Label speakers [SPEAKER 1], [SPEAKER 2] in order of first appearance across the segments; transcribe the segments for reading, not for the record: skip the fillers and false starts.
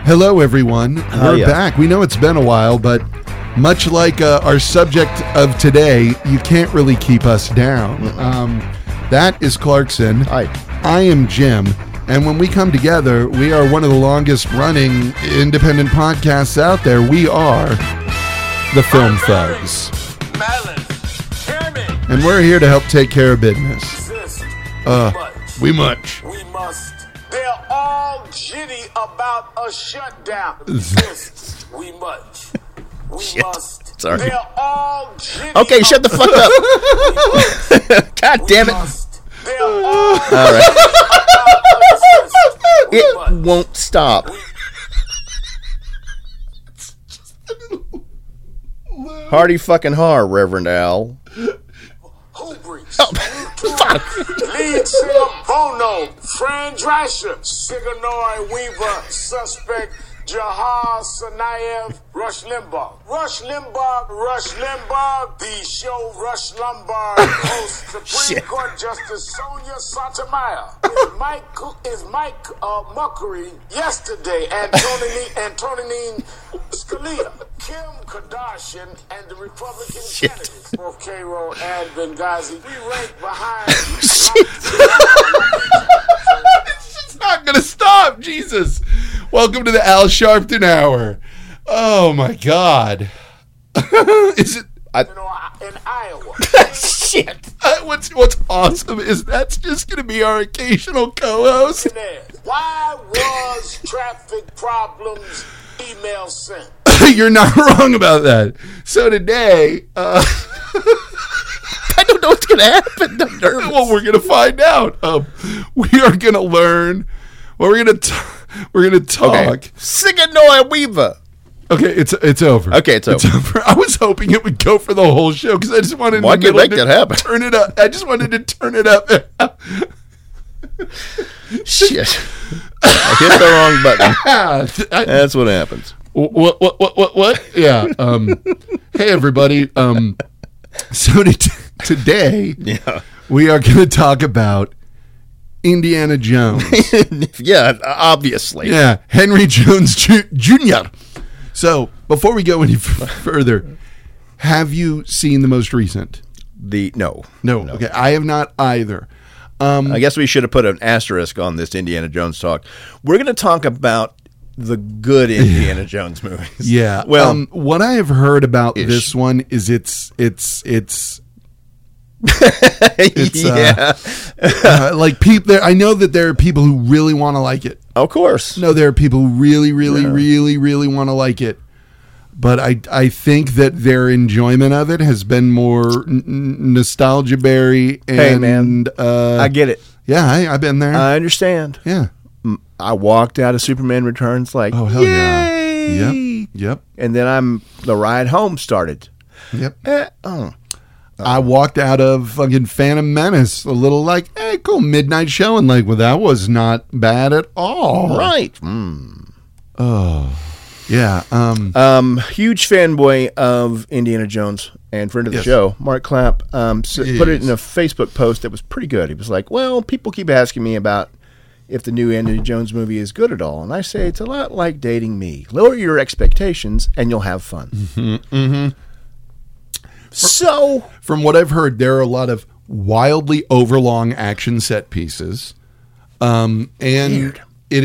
[SPEAKER 1] Hello, everyone. We're back. We know it's been a while, but much like our subject of today, you can't really keep us down. That is Clarkson.
[SPEAKER 2] Hi.
[SPEAKER 1] I am Jim. And when we come together, we are one of the longest running independent podcasts out there. We are the Film Thugs. And we're here to help take care of business. We much.
[SPEAKER 3] We must. They're all jitty about a shutdown. Resist. We much. We
[SPEAKER 2] Shit.
[SPEAKER 3] must.
[SPEAKER 2] Sorry.
[SPEAKER 3] They're all jitty.
[SPEAKER 2] Okay, shut the fuck up. God damn it.
[SPEAKER 3] They're all
[SPEAKER 2] All right.
[SPEAKER 3] We
[SPEAKER 2] It
[SPEAKER 3] must.
[SPEAKER 2] won't stop. Hardy fucking har, Reverend Al.
[SPEAKER 3] Hubris.
[SPEAKER 2] Fuck.
[SPEAKER 3] Lead singer Bono, Fran Drescher, Sigourney Weaver, suspect Jahar Sanayev, Rush Limbaugh. Rush Limbaugh, the show Rush Lombard host Supreme
[SPEAKER 2] Shit.
[SPEAKER 3] Court Justice Sonia Sotomayor. Is Mike Muckery yesterday, Antonine Scalia, Kim Kardashian, and the Republican
[SPEAKER 2] Shit.
[SPEAKER 3] candidates, both Cairo and Benghazi. We rank behind.
[SPEAKER 1] It's not going to stop. Jesus. Welcome to the Al Sharpton Hour. Oh, my God. Is it...
[SPEAKER 3] In Iowa.
[SPEAKER 2] Shit.
[SPEAKER 1] What's awesome is that's just going to be our occasional co-host.
[SPEAKER 3] Why was traffic problems email sent?
[SPEAKER 1] You're not wrong about that. So today,
[SPEAKER 2] I don't know what's going to happen. I'm nervous.
[SPEAKER 1] well, we're going to find out. We are going to learn. Well, we're going to talk.
[SPEAKER 2] Okay. Sigourney Weaver.
[SPEAKER 1] Okay, it's over.
[SPEAKER 2] Okay, it's over.
[SPEAKER 1] I was hoping it would go for the whole show because I just wanted
[SPEAKER 2] Why can't make
[SPEAKER 1] to
[SPEAKER 2] that happen?
[SPEAKER 1] turn it up. I just wanted to turn it up.
[SPEAKER 2] Shit. I hit the wrong button. That's what happens.
[SPEAKER 1] What? Yeah. Hey, everybody. So today,
[SPEAKER 2] Yeah.
[SPEAKER 1] we are going to talk about Indiana Jones.
[SPEAKER 2] Yeah, obviously.
[SPEAKER 1] Yeah, Henry Jones Jr. So before we go any further, have you seen the most recent?
[SPEAKER 2] No.
[SPEAKER 1] No. Okay, I have not either.
[SPEAKER 2] I guess we should have put an asterisk on this Indiana Jones talk. We're going to talk about the good Indiana Jones movies.
[SPEAKER 1] Yeah.
[SPEAKER 2] Well,
[SPEAKER 1] what I have heard about
[SPEAKER 2] Ish.
[SPEAKER 1] this one is it's
[SPEAKER 2] yeah.
[SPEAKER 1] like people there. I know that there are people who really want to like it.
[SPEAKER 2] Of course.
[SPEAKER 1] No, there are people who really want to like it. But I think that their enjoyment of it has been more nostalgia berry. And,
[SPEAKER 2] Hey, man. I get it.
[SPEAKER 1] Yeah, I've been there.
[SPEAKER 2] I understand.
[SPEAKER 1] Yeah.
[SPEAKER 2] I walked out of Superman Returns like,
[SPEAKER 1] Oh, hell yeah.
[SPEAKER 2] yay!
[SPEAKER 1] Yep.
[SPEAKER 2] And then the ride home started.
[SPEAKER 1] Yep. I walked out of fucking Phantom Menace a little like, hey, cool, midnight show. And like, well, that was not bad at all.
[SPEAKER 2] Right.
[SPEAKER 1] Yeah.
[SPEAKER 2] Huge fanboy of Indiana Jones and friend of the
[SPEAKER 1] Yes.
[SPEAKER 2] show, Mark Clapp, put it in a Facebook post that was pretty good. He was like, well, people keep asking me about if the new Indiana Jones movie is good at all. And I say, it's a lot like dating me. Lower your expectations and you'll have fun. Mm-hmm. So,
[SPEAKER 1] From what I've heard, there are a lot of wildly overlong action set pieces. And
[SPEAKER 2] Weird.
[SPEAKER 1] it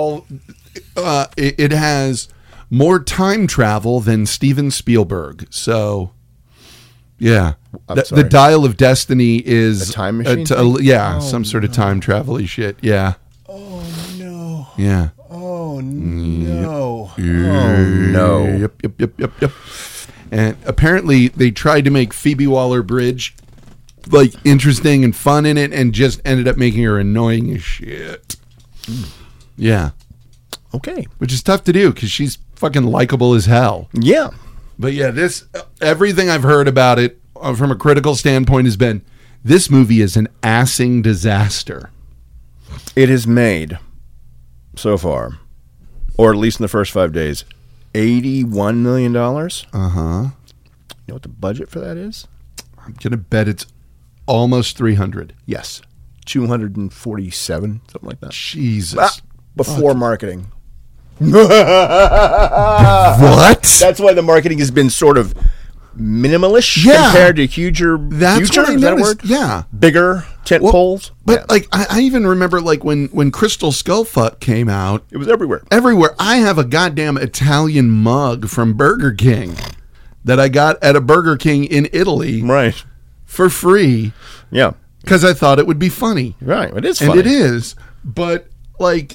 [SPEAKER 1] it has more time travel than Steven Spielberg. So, yeah.
[SPEAKER 2] I'm
[SPEAKER 1] The
[SPEAKER 2] sorry.
[SPEAKER 1] Dial of Destiny is
[SPEAKER 2] A time machine
[SPEAKER 1] some sort of time travel-y shit. Yeah.
[SPEAKER 2] oh no.
[SPEAKER 1] Yeah.
[SPEAKER 2] Oh no.
[SPEAKER 1] No. Yep. And apparently they tried to make Phoebe Waller-Bridge like interesting and fun in it and just ended up making her annoying as shit. Yeah.
[SPEAKER 2] Okay.
[SPEAKER 1] Which is tough to do because she's fucking likable as hell.
[SPEAKER 2] Yeah.
[SPEAKER 1] But yeah, everything I've heard about it from a critical standpoint has been this movie is an assing disaster.
[SPEAKER 2] It has made, so far, or at least in the first 5 days, $81 million.
[SPEAKER 1] Uh-huh.
[SPEAKER 2] You know what the budget for that is?
[SPEAKER 1] I'm going to bet it's almost 300.
[SPEAKER 2] Yes. 247, something like that.
[SPEAKER 1] Jesus.
[SPEAKER 2] Before marketing.
[SPEAKER 1] What?
[SPEAKER 2] That's why the marketing has been sort of minimalish compared to future.
[SPEAKER 1] That's
[SPEAKER 2] future?
[SPEAKER 1] what I
[SPEAKER 2] Is that a
[SPEAKER 1] noticed.
[SPEAKER 2] word?
[SPEAKER 1] Yeah.
[SPEAKER 2] Bigger tent poles.
[SPEAKER 1] But like I even remember like when Crystal Skullfuck came out,
[SPEAKER 2] it was everywhere.
[SPEAKER 1] Everywhere. I have a goddamn Italian mug from Burger King that I got at a Burger King in Italy,
[SPEAKER 2] Right.
[SPEAKER 1] for free.
[SPEAKER 2] Yeah.
[SPEAKER 1] Because I thought it would be funny.
[SPEAKER 2] Right. It is funny.
[SPEAKER 1] And it is. But like,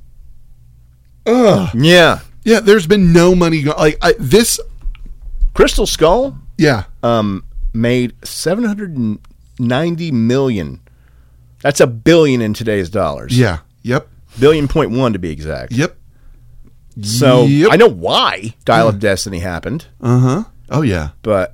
[SPEAKER 1] yeah, there's been no money this
[SPEAKER 2] Crystal Skull
[SPEAKER 1] yeah
[SPEAKER 2] made $790 million. That's $1 billion in today's dollars.
[SPEAKER 1] yeah yep
[SPEAKER 2] $1.1 billion to be exact.
[SPEAKER 1] yep
[SPEAKER 2] So
[SPEAKER 1] Yep.
[SPEAKER 2] I know why Dial of Destiny happened,
[SPEAKER 1] oh yeah
[SPEAKER 2] but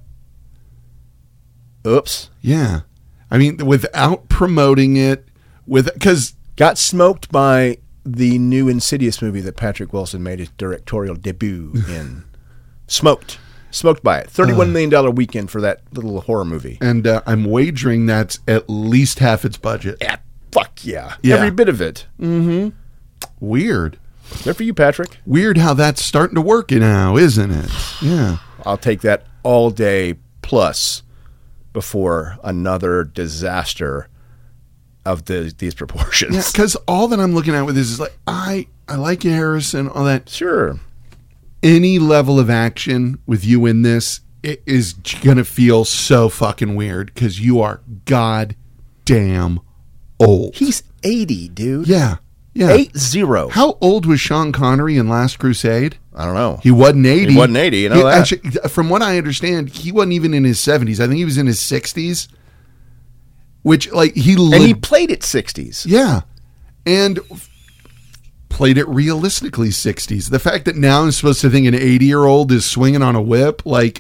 [SPEAKER 2] oops,
[SPEAKER 1] yeah I mean without promoting it because
[SPEAKER 2] got smoked by the new Insidious movie that Patrick Wilson made his directorial debut in. Smoked by it. $31 million weekend for that little horror movie.
[SPEAKER 1] and I'm wagering that's at least half its budget.
[SPEAKER 2] Yeah, fuck yeah.
[SPEAKER 1] Yeah.
[SPEAKER 2] Every bit of it.
[SPEAKER 1] Weird
[SPEAKER 2] Good for you, Patrick.
[SPEAKER 1] Weird how that's starting to work now, isn't it? Yeah.
[SPEAKER 2] I'll take that all day plus before another disaster of these proportions.
[SPEAKER 1] Yeah, because all that I'm looking at with this is like, I like Harrison, all that.
[SPEAKER 2] Sure.
[SPEAKER 1] Any level of action with you in this, it is going to feel so fucking weird because you are goddamn old.
[SPEAKER 2] He's 80, dude.
[SPEAKER 1] Yeah.
[SPEAKER 2] 80.
[SPEAKER 1] How old was Sean Connery in Last Crusade?
[SPEAKER 2] I don't know.
[SPEAKER 1] He wasn't 80.
[SPEAKER 2] He wasn't 80, you know that.
[SPEAKER 1] Actually, from what I understand, he wasn't even in his 70s. I think he was in his 60s. Which, like,
[SPEAKER 2] and he played it 60s.
[SPEAKER 1] Yeah. And played it realistically 60s. The fact that now I'm supposed to think an 80-year-old is swinging on a whip, like...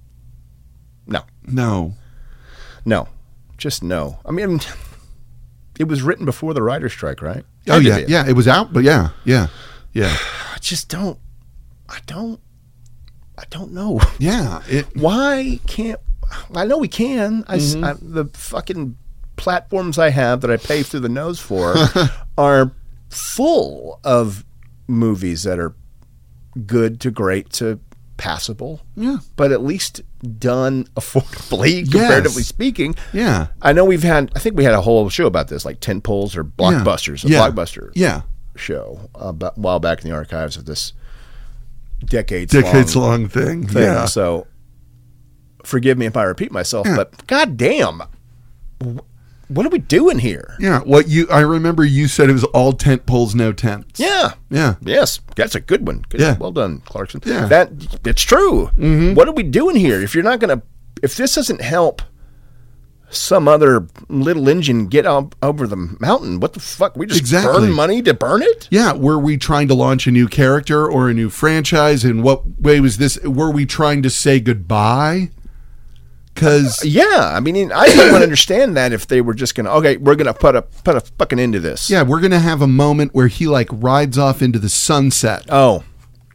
[SPEAKER 1] No. Just no. I mean, it was written before the writer's strike, right? Oh, yeah. Yeah, it was out, but yeah. I
[SPEAKER 2] just don't... I don't know.
[SPEAKER 1] Yeah.
[SPEAKER 2] Why can't... I know we can. The fucking platforms I have that I pay through the nose for are full of movies that are good to great to passable.
[SPEAKER 1] Yeah.
[SPEAKER 2] But at least done affordably, comparatively speaking.
[SPEAKER 1] Yeah.
[SPEAKER 2] I know I think we had a whole show about this, like tent poles or blockbusters, blockbuster show a while back in the archives of this decades-long
[SPEAKER 1] thing.
[SPEAKER 2] Yeah. So forgive me if I repeat myself, but goddamn, what are we doing here?
[SPEAKER 1] Yeah, I remember you said it was all tent poles, no tents.
[SPEAKER 2] Yeah. Yes, that's a good one. Good.
[SPEAKER 1] Yeah.
[SPEAKER 2] Well done, Clarkson.
[SPEAKER 1] Yeah.
[SPEAKER 2] It's true. Mm-hmm. What are we doing here? If this doesn't help some other little engine get over the mountain, what the fuck? We just burn money to burn it?
[SPEAKER 1] Yeah, were we trying to launch a new character or a new franchise? In what way was this? Were we trying to say goodbye? Because
[SPEAKER 2] I mean, I didn't want to understand that if they were just going to, okay, we're going to put a fucking end to this.
[SPEAKER 1] Yeah, we're going to have a moment where he like rides off into the sunset.
[SPEAKER 2] Oh.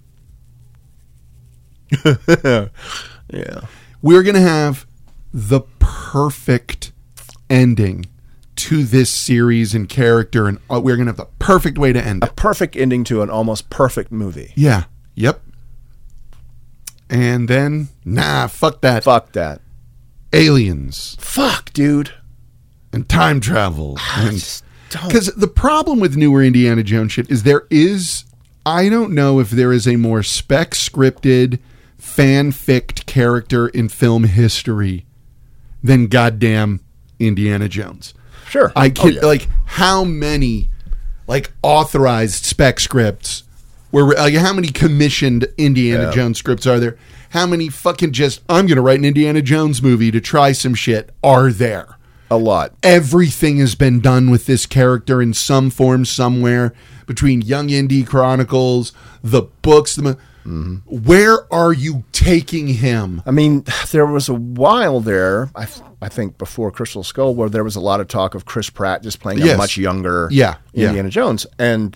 [SPEAKER 2] Yeah.
[SPEAKER 1] We're going to have the perfect ending to this series and character, and we're going to have the perfect way to end it.
[SPEAKER 2] A perfect ending to an almost perfect movie.
[SPEAKER 1] Yeah. Yep. And then, fuck that.
[SPEAKER 2] Fuck that.
[SPEAKER 1] Aliens.
[SPEAKER 2] Fuck, dude.
[SPEAKER 1] And time travel.
[SPEAKER 2] Because
[SPEAKER 1] the problem with newer Indiana Jones shit is I don't know if there is a more spec-scripted, fan-ficked character in film history than goddamn Indiana Jones.
[SPEAKER 2] Sure.
[SPEAKER 1] Like, how many, like, authorized spec scripts how many commissioned Indiana Jones scripts are there? How many fucking I'm going to write an Indiana Jones movie to try some shit are there?
[SPEAKER 2] A lot.
[SPEAKER 1] Everything has been done with this character in some form somewhere between Young Indy Chronicles, the books. Where are you taking him?
[SPEAKER 2] I mean, there was a while there, I think before Crystal Skull, where there was a lot of talk of Chris Pratt just playing a much younger Indiana Jones. And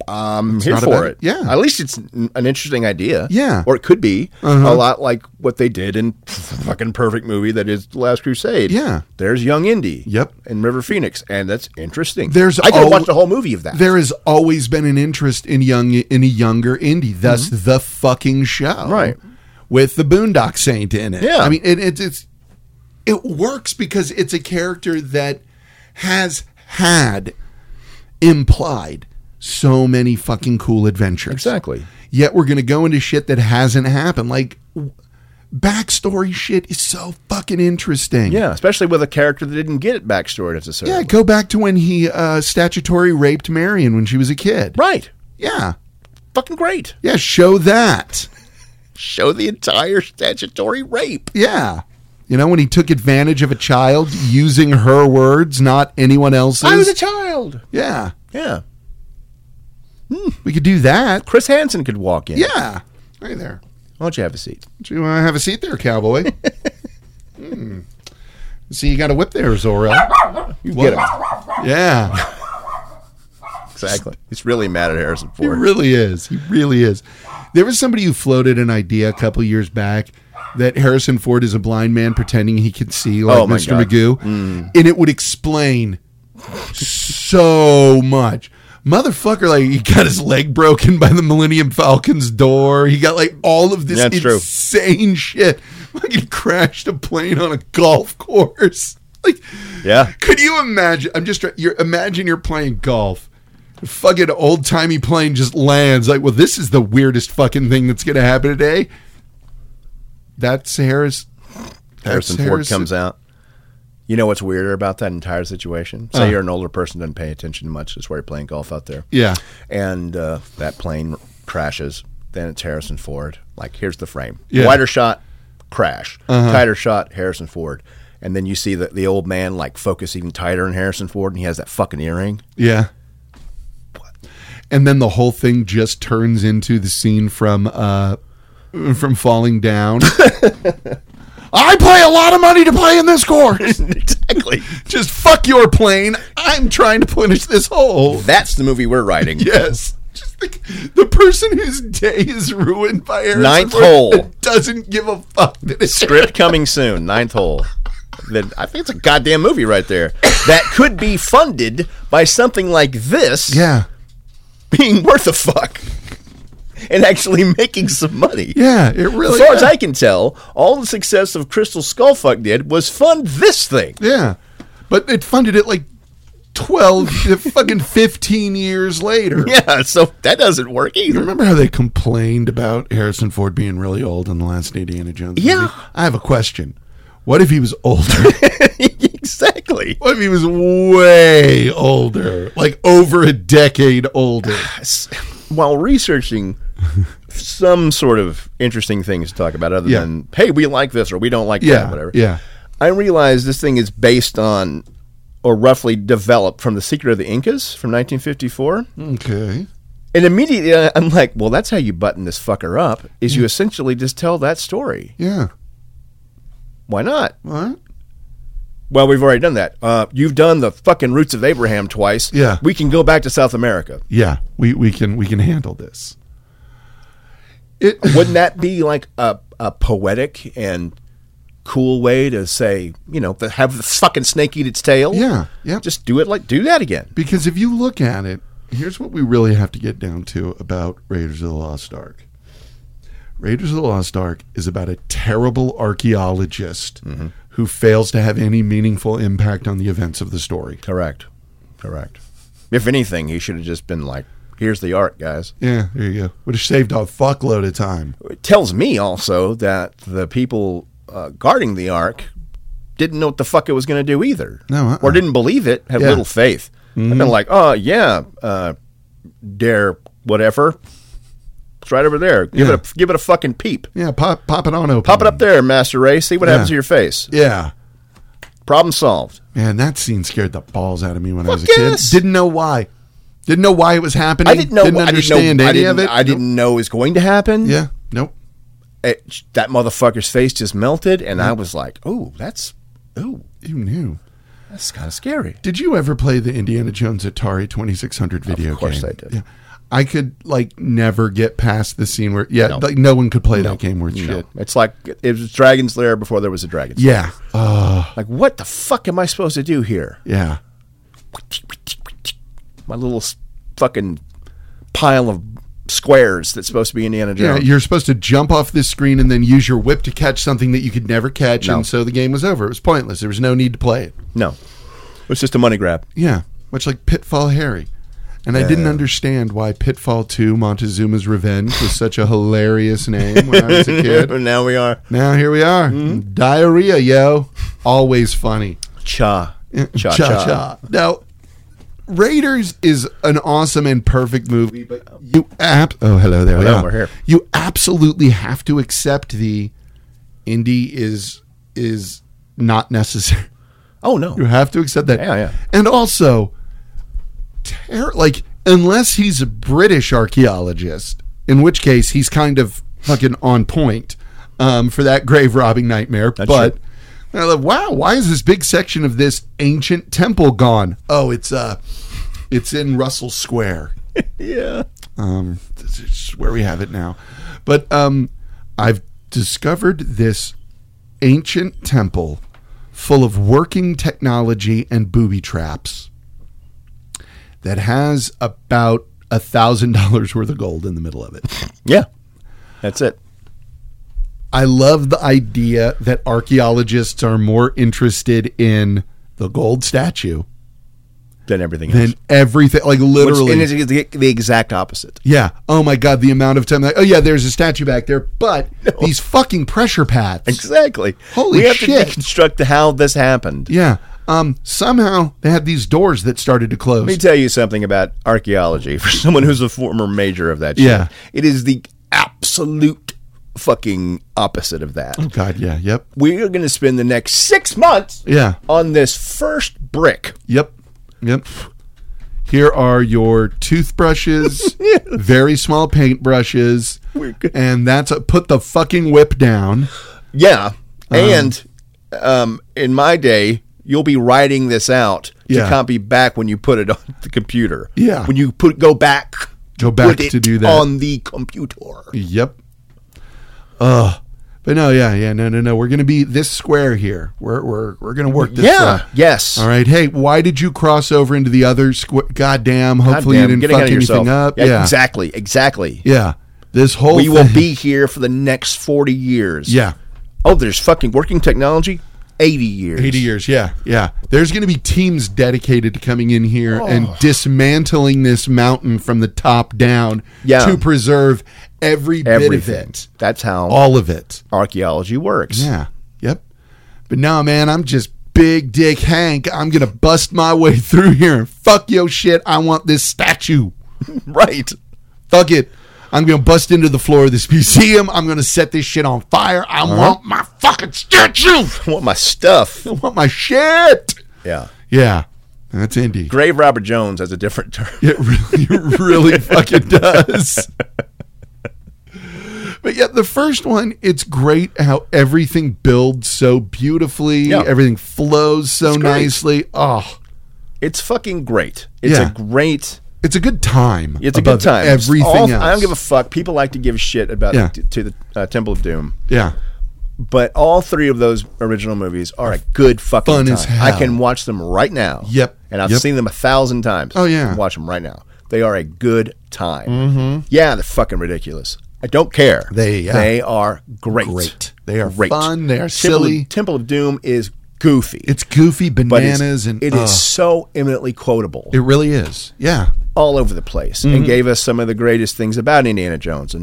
[SPEAKER 2] I'm here for it.
[SPEAKER 1] Yeah.
[SPEAKER 2] At least it's an interesting idea.
[SPEAKER 1] Yeah.
[SPEAKER 2] Or it could be a lot like what they did in fucking perfect movie that is The Last Crusade.
[SPEAKER 1] Yeah.
[SPEAKER 2] There's young Indy.
[SPEAKER 1] Yep.
[SPEAKER 2] And River Phoenix. And that's interesting.
[SPEAKER 1] I
[SPEAKER 2] could watch the whole movie of that.
[SPEAKER 1] There has always been an interest in a younger Indy. Thus the fucking show.
[SPEAKER 2] Right.
[SPEAKER 1] With the Boondock Saint in it.
[SPEAKER 2] Yeah.
[SPEAKER 1] I mean, it works because it's a character that has had implied so many fucking cool adventures.
[SPEAKER 2] Exactly.
[SPEAKER 1] Yet we're going to go into shit that hasn't happened. Like, backstory shit is so fucking interesting.
[SPEAKER 2] Yeah, especially with a character that didn't get it backstory necessarily.
[SPEAKER 1] Yeah, go back to when he statutory raped Marion when she was a kid.
[SPEAKER 2] Right.
[SPEAKER 1] Yeah.
[SPEAKER 2] Fucking great.
[SPEAKER 1] Yeah, show that.
[SPEAKER 2] Show the entire statutory rape.
[SPEAKER 1] Yeah. You know, when he took advantage of a child using her words, not anyone else's.
[SPEAKER 2] I was a child.
[SPEAKER 1] Yeah.
[SPEAKER 2] Yeah.
[SPEAKER 1] We could do that.
[SPEAKER 2] Chris Hansen could walk in.
[SPEAKER 1] Yeah. Right there.
[SPEAKER 2] Why don't you have a seat?
[SPEAKER 1] Do you want to have a seat there, cowboy? See, you got a whip there, Zor-El.
[SPEAKER 2] You get him.
[SPEAKER 1] Yeah.
[SPEAKER 2] Exactly. He's really mad at Harrison
[SPEAKER 1] He
[SPEAKER 2] Ford.
[SPEAKER 1] really is. He really is. There was somebody who floated an idea a couple years back that Harrison Ford is a blind man pretending he can see like
[SPEAKER 2] my
[SPEAKER 1] Mr.
[SPEAKER 2] God.
[SPEAKER 1] Magoo. And it would explain so much. Motherfucker, like, he got his leg broken by the Millennium Falcon's door. He got like all of this insane shit. Like, he crashed a plane on a golf course. Like,
[SPEAKER 2] Yeah.
[SPEAKER 1] could you imagine? Imagine you're playing golf. A fucking old timey plane just lands. Like, well, this is the weirdest fucking thing that's going to happen today. That's Harrison
[SPEAKER 2] Ford comes out. You know what's weirder about that entire situation? Say you're an older person, doesn't pay attention much. That's why you're playing golf out there.
[SPEAKER 1] Yeah.
[SPEAKER 2] And that plane crashes. Then it's Harrison Ford. Like, here's the frame.
[SPEAKER 1] Yeah.
[SPEAKER 2] Wider shot, crash. Tighter shot, Harrison Ford. And then you see the old man, like, focus even tighter on Harrison Ford, and he has that fucking earring.
[SPEAKER 1] Yeah. And then the whole thing just turns into the scene from Falling Down. I pay a lot of money to play in this course.
[SPEAKER 2] Exactly.
[SPEAKER 1] Just fuck your plane. I'm trying to finish this hole.
[SPEAKER 2] That's the movie we're writing.
[SPEAKER 1] Yes. Just the person whose day is ruined by Harrison
[SPEAKER 2] Ninth
[SPEAKER 1] Ford
[SPEAKER 2] hole.
[SPEAKER 1] doesn't give a fuck. That it's
[SPEAKER 2] Script coming soon. Ninth hole. Then I think it's a goddamn movie right there. That could be funded by something like this.
[SPEAKER 1] Yeah.
[SPEAKER 2] Being worth a fuck. And actually making some money.
[SPEAKER 1] Yeah, it really
[SPEAKER 2] As far
[SPEAKER 1] is.
[SPEAKER 2] as I can tell, all the success of Crystal Skullfuck did was fund this thing.
[SPEAKER 1] Yeah. But it funded it like 15 years later.
[SPEAKER 2] Yeah, so that doesn't work either.
[SPEAKER 1] Remember how they complained about Harrison Ford being really old in the last Indiana Jones movie?
[SPEAKER 2] Yeah.
[SPEAKER 1] I have a question. What if he was older?
[SPEAKER 2] Exactly.
[SPEAKER 1] What if he was way older? Like over a decade older?
[SPEAKER 2] While researching some sort of interesting things to talk about other
[SPEAKER 1] Yeah.
[SPEAKER 2] than, hey, we like this or we don't like that, whatever.
[SPEAKER 1] Yeah.
[SPEAKER 2] I realized this thing is based on or roughly developed from The Secret of the Incas from 1954.
[SPEAKER 1] Okay.
[SPEAKER 2] And immediately I'm like, well, that's how you button this fucker up, is you essentially just tell that story.
[SPEAKER 1] Yeah.
[SPEAKER 2] Why not?
[SPEAKER 1] What?
[SPEAKER 2] Well, we've already done that. You've done the fucking Roots of Abraham twice.
[SPEAKER 1] Yeah.
[SPEAKER 2] We can go back to South America.
[SPEAKER 1] Yeah. We can handle this.
[SPEAKER 2] Wouldn't that be like a poetic and cool way to say, have the fucking snake eat its tail?
[SPEAKER 1] Yeah. Yeah.
[SPEAKER 2] Just do that again.
[SPEAKER 1] Because if you look at it, here's what we really have to get down to about Raiders of the Lost Ark. Raiders of the Lost Ark is about a terrible archaeologist who fails to have any meaningful impact on the events of the story.
[SPEAKER 2] Correct. If anything, he should have just been like, here's the Ark, guys.
[SPEAKER 1] Yeah, there you go. Would have saved a fuckload of time.
[SPEAKER 2] It tells me also that the people guarding the Ark didn't know what the fuck it was going to do either.
[SPEAKER 1] No,
[SPEAKER 2] or didn't believe it, had little faith. I've been like, oh, yeah, dare whatever. It's right over there. Give it a fucking peep.
[SPEAKER 1] Yeah, pop it on open.
[SPEAKER 2] Pop it up there, Master Ray. See what happens to your face.
[SPEAKER 1] Yeah.
[SPEAKER 2] Problem solved.
[SPEAKER 1] Man, that scene scared the balls out of me when I was a
[SPEAKER 2] yes.
[SPEAKER 1] kid. Didn't know why. Didn't know why it was happening.
[SPEAKER 2] I didn't know.
[SPEAKER 1] Understand any of it.
[SPEAKER 2] I didn't know it was going to happen.
[SPEAKER 1] Yeah. Nope.
[SPEAKER 2] That motherfucker's face just melted, and I was like, "Oh,
[SPEAKER 1] You knew.
[SPEAKER 2] that's kind of scary."
[SPEAKER 1] Did you ever play the Indiana Jones Atari 2600 video game?
[SPEAKER 2] Of course I did.
[SPEAKER 1] Yeah. I could like never get past the scene where like no one could play that game worth shit.
[SPEAKER 2] It's like it was Dragon's Lair before there was a Dragon's Lair.
[SPEAKER 1] Yeah.
[SPEAKER 2] Like, what the fuck am I supposed to do here?
[SPEAKER 1] Yeah.
[SPEAKER 2] My little fucking pile of squares that's supposed to be Indiana Jones.
[SPEAKER 1] Yeah, you're supposed to jump off this screen and then use your whip to catch something that you could never catch, and so the game was over. It was pointless. There was no need to play it.
[SPEAKER 2] No. It was just a money grab.
[SPEAKER 1] Yeah, much like Pitfall Harry. And I didn't understand why Pitfall 2, Montezuma's Revenge, was such a hilarious name when I was a kid.
[SPEAKER 2] Now we are.
[SPEAKER 1] Now here we are. Mm-hmm. Diarrhea, yo. Always funny.
[SPEAKER 2] Cha.
[SPEAKER 1] Cha. Now, Raiders is an awesome and perfect movie, but you hello there.
[SPEAKER 2] Hello, we're here.
[SPEAKER 1] You absolutely have to accept the Indy is not necessary.
[SPEAKER 2] Oh no.
[SPEAKER 1] You have to accept that.
[SPEAKER 2] Yeah.
[SPEAKER 1] And also unless he's a British archaeologist, in which case he's kind of fucking on point for that grave robbing nightmare.
[SPEAKER 2] That's
[SPEAKER 1] but
[SPEAKER 2] true.
[SPEAKER 1] Wow, why is this big section of this ancient temple gone? Oh, it's in Russell Square.
[SPEAKER 2] Yeah.
[SPEAKER 1] It's where we have it now. But I've discovered this ancient temple full of working technology and booby traps that has about $1,000 worth of gold in the middle of it.
[SPEAKER 2] Yeah. That's it.
[SPEAKER 1] I love the idea that archaeologists are more interested in the gold statue
[SPEAKER 2] than everything else.
[SPEAKER 1] Than everything, like literally.
[SPEAKER 2] And it's the exact opposite.
[SPEAKER 1] Yeah. Oh my God, the amount of time. Like, oh yeah, there's a statue back there, but these fucking pressure pads.
[SPEAKER 2] Exactly.
[SPEAKER 1] Holy
[SPEAKER 2] we have
[SPEAKER 1] shit.
[SPEAKER 2] to deconstruct how this happened.
[SPEAKER 1] Yeah. Somehow they had these doors that started to close.
[SPEAKER 2] Let me tell you something about archaeology for someone who's a former major of that shit.
[SPEAKER 1] Yeah.
[SPEAKER 2] It is the absolute fucking opposite of that.
[SPEAKER 1] Oh God, yeah, yep.
[SPEAKER 2] We are going to spend the next 6 months on this first brick.
[SPEAKER 1] Yep. Here are your toothbrushes, very small paintbrushes, and that's put the fucking whip down.
[SPEAKER 2] Yeah. And in my day, you'll be writing this out to copy back when you put it on the computer.
[SPEAKER 1] Yeah.
[SPEAKER 2] When you go back
[SPEAKER 1] to do that
[SPEAKER 2] on the computer.
[SPEAKER 1] Yep. But no, no. We're gonna be this square here. We're gonna work this.
[SPEAKER 2] Yes.
[SPEAKER 1] All right. Hey, why did you cross over into the other square? Goddamn. Hopefully you didn't fuck anything up.
[SPEAKER 2] Yeah. Exactly.
[SPEAKER 1] Yeah. This whole
[SPEAKER 2] we will be here for the next 40 years.
[SPEAKER 1] Yeah.
[SPEAKER 2] Oh, there's fucking working technology. 80 years.
[SPEAKER 1] 80 years, yeah. There's going to be teams dedicated to coming in here and dismantling this mountain from the top down to preserve every bit of it.
[SPEAKER 2] That's how
[SPEAKER 1] all of it.
[SPEAKER 2] Archaeology works.
[SPEAKER 1] Yeah. Yep. But no, man, I'm just Big Dick Hank. I'm going to bust my way through here and fuck your shit. I want this statue.
[SPEAKER 2] Right.
[SPEAKER 1] Fuck it. I'm going to bust into the floor of this museum. I'm going to set this shit on fire. I want my fucking statue.
[SPEAKER 2] I want my stuff.
[SPEAKER 1] I want my shit.
[SPEAKER 2] Yeah.
[SPEAKER 1] Yeah. That's Indy.
[SPEAKER 2] Grave Robert Jones has a different term.
[SPEAKER 1] It really fucking does. But yeah, the first one, it's great how everything builds so beautifully. Yeah. Everything flows so nicely. Oh.
[SPEAKER 2] It's fucking great. It's a great...
[SPEAKER 1] It's a good time.
[SPEAKER 2] It's a good time.
[SPEAKER 1] Everything else.
[SPEAKER 2] I don't give a fuck. People like to give shit about to the Temple of Doom.
[SPEAKER 1] Yeah.
[SPEAKER 2] But all three of those original movies are a good fucking
[SPEAKER 1] fun
[SPEAKER 2] time.
[SPEAKER 1] As hell.
[SPEAKER 2] I can watch them right now.
[SPEAKER 1] Yep.
[SPEAKER 2] And I've seen them 1,000 times.
[SPEAKER 1] Oh, yeah.
[SPEAKER 2] I can watch them right now. They are a good time.
[SPEAKER 1] Mm-hmm.
[SPEAKER 2] Yeah, they're fucking ridiculous. I don't care. They are great.
[SPEAKER 1] They are
[SPEAKER 2] great.
[SPEAKER 1] Fun. They are silly.
[SPEAKER 2] Temple of Doom is goofy.
[SPEAKER 1] It's goofy bananas.
[SPEAKER 2] It is so eminently quotable.
[SPEAKER 1] It really is. Yeah.
[SPEAKER 2] All over the place. And gave us some of the greatest things about Indiana Jones.